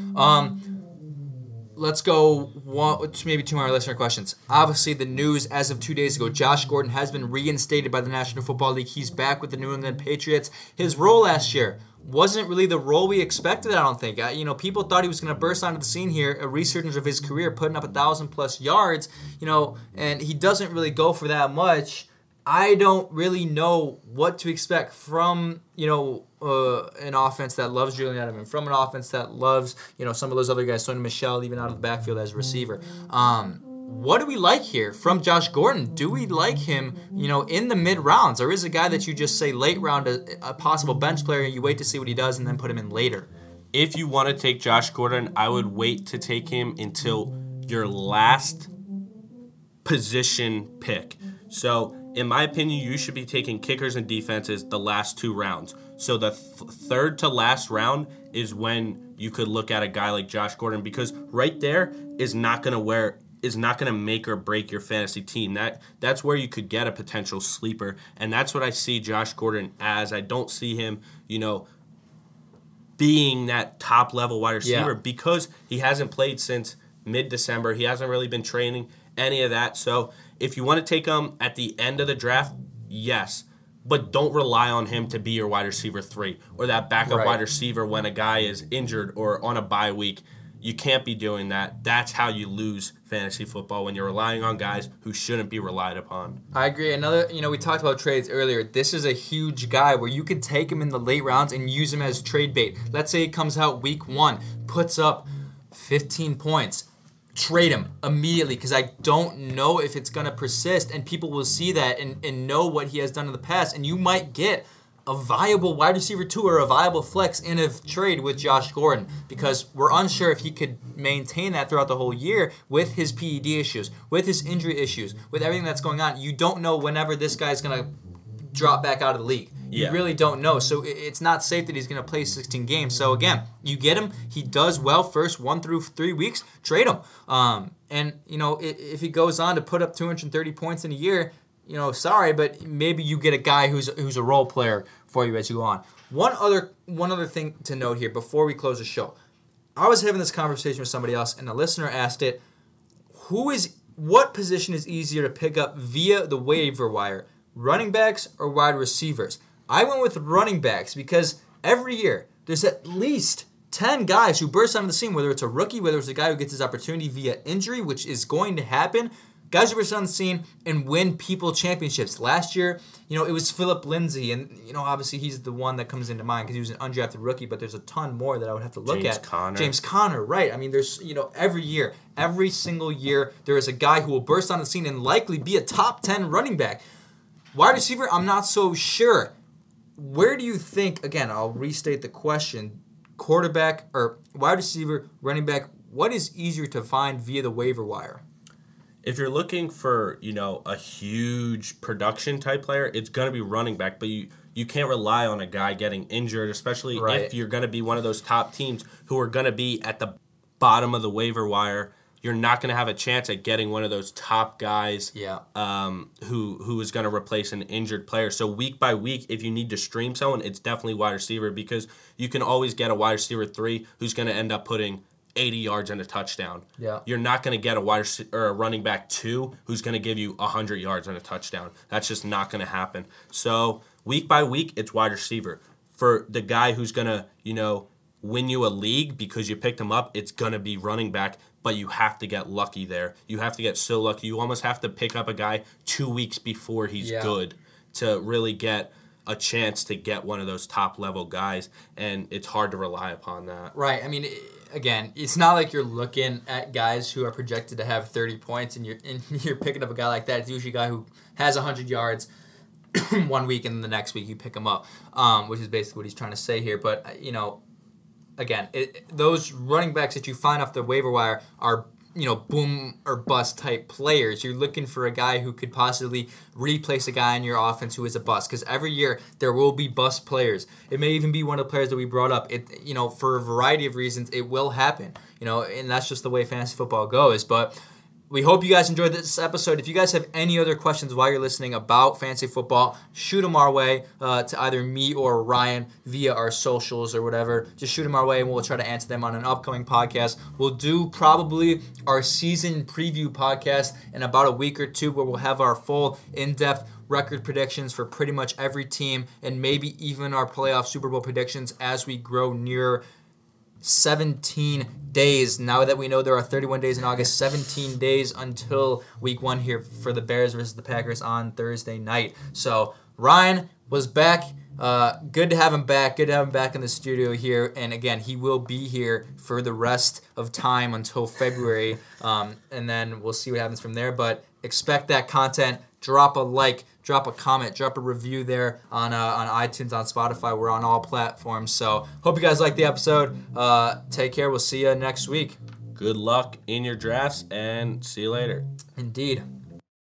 Let's go maybe 2 more listener questions. Obviously, the news as of 2 days ago, Josh Gordon has been reinstated by the National Football League. He's back with the New England Patriots. His role last year wasn't really the role we expected, I don't think. People thought he was going to burst onto the scene here, a resurgence of his career, putting up 1,000+ yards, and he doesn't really go for that much. I don't really know what to expect from, an offense that loves Julian Edelman, from an offense that loves, some of those other guys, Sony Michel, even out of the backfield as a receiver. What do we like here from Josh Gordon? Do we like him, in the mid-rounds? Or is a guy that you just say late round, a possible bench player, and you wait to see what he does and then put him in later? If you want to take Josh Gordon, I would wait to take him until your last position pick. So, in my opinion, you should be taking kickers and defenses the last 2 rounds. So the third to last round is when you could look at a guy like Josh Gordon, because right there is not going to make or break your fantasy team. That's where you could get a potential sleeper, and that's what I see Josh Gordon as. I don't see him, being that top level wide receiver because he hasn't played since mid-December. He hasn't really been training any of that. So if you want to take him at the end of the draft, yes. But don't rely on him to be your wide receiver 3 or that backup wide receiver when a guy is injured or on a bye week. You can't be doing that. That's how you lose fantasy football, when you're relying on guys who shouldn't be relied upon. I agree. We talked about trades earlier. This is a huge guy where you could take him in the late rounds and use him as trade bait. Let's say he comes out week 1, puts up 15 points. Trade him immediately, because I don't know if it's going to persist, and people will see that and know what he has done in the past, and you might get a viable wide receiver 2 or a viable flex in a trade with Josh Gordon, because we're unsure if he could maintain that throughout the whole year with his PED issues, with his injury issues, with everything that's going on. You don't know whenever this guy's going to drop back out of the league. You really don't know. So it's not safe that he's going to play 16 games. So again, you get him. He does well first 1 through 3 weeks. Trade him. If he goes on to put up 230 points in a year, sorry, but maybe you get a guy who's a role player for you as you go on. One other thing to note here before we close the show. I was having this conversation with somebody else, and a listener asked it, what position is easier to pick up via the waiver wire? Running backs or wide receivers? I went with running backs because every year there's at least 10 guys who burst onto the scene, whether it's a rookie, whether it's a guy who gets his opportunity via injury, which is going to happen. Guys who burst on the scene and win people championships. Last year, it was Philip Lindsay, and, obviously he's the one that comes into mind because he was an undrafted rookie, but there's a ton more that I would have to look at. James Conner, right. I mean, there's, every single year, there is a guy who will burst on the scene and likely be a top 10 running back. Wide receiver, I'm not so sure. Where do you think, again, I'll restate the question, quarterback or wide receiver, running back, what is easier to find via the waiver wire? If you're looking for, a huge production type player, it's going to be running back, but you can't rely on a guy getting injured, especially if you're going to be one of those top teams who are going to be at the bottom of the waiver wire. You're not going to have a chance at getting one of those top guys who is going to replace an injured player. So week by week, if you need to stream someone, it's definitely wide receiver, because you can always get a wide receiver 3 who's going to end up putting 80 yards and a touchdown. Yeah. You're not going to get a running back 2 who's going to give you 100 yards and a touchdown. That's just not going to happen. So week by week, it's wide receiver. For the guy who's going to, win you a league because you picked him up, it's going to be running back, but you have to get lucky there. You have to get so lucky. You almost have to pick up a guy 2 weeks before he's good to really get a chance to get one of those top-level guys, and it's hard to rely upon that. Right. I mean, again, it's not like you're looking at guys who are projected to have 30 points, and you're picking up a guy like that. It's usually a guy who has 100 yards 1 week, and then the next week you pick him up, which is basically what he's trying to say here. But, again, those running backs that you find off the waiver wire are, boom or bust type players. You're looking for a guy who could possibly replace a guy in your offense who is a bust. Because every year there will be bust players. It may even be one of the players that we brought up. For a variety of reasons, it will happen. And that's just the way fantasy football goes. But we hope you guys enjoyed this episode. If you guys have any other questions while you're listening about fantasy football, shoot them our way to either me or Ryan via our socials or whatever. Just shoot them our way and we'll try to answer them on an upcoming podcast. We'll do probably our season preview podcast in about a week or two where we'll have our full in-depth record predictions for pretty much every team and maybe even our playoff Super Bowl predictions as we grow near 17 days. Now that we know there are 31 days in August, 17 days until week 1 here for the Bears versus the Packers on Thursday night. So Ryan was back. Good to have him back. Good to have him back in the studio here. And again, he will be here for the rest of time until February. And then we'll see what happens from there. But expect that content. Drop a like, drop a comment, drop a review there on iTunes, on Spotify. We're on all platforms. So hope you guys liked the episode. Take care. We'll see you next week. Good luck in your drafts and see you later. Indeed.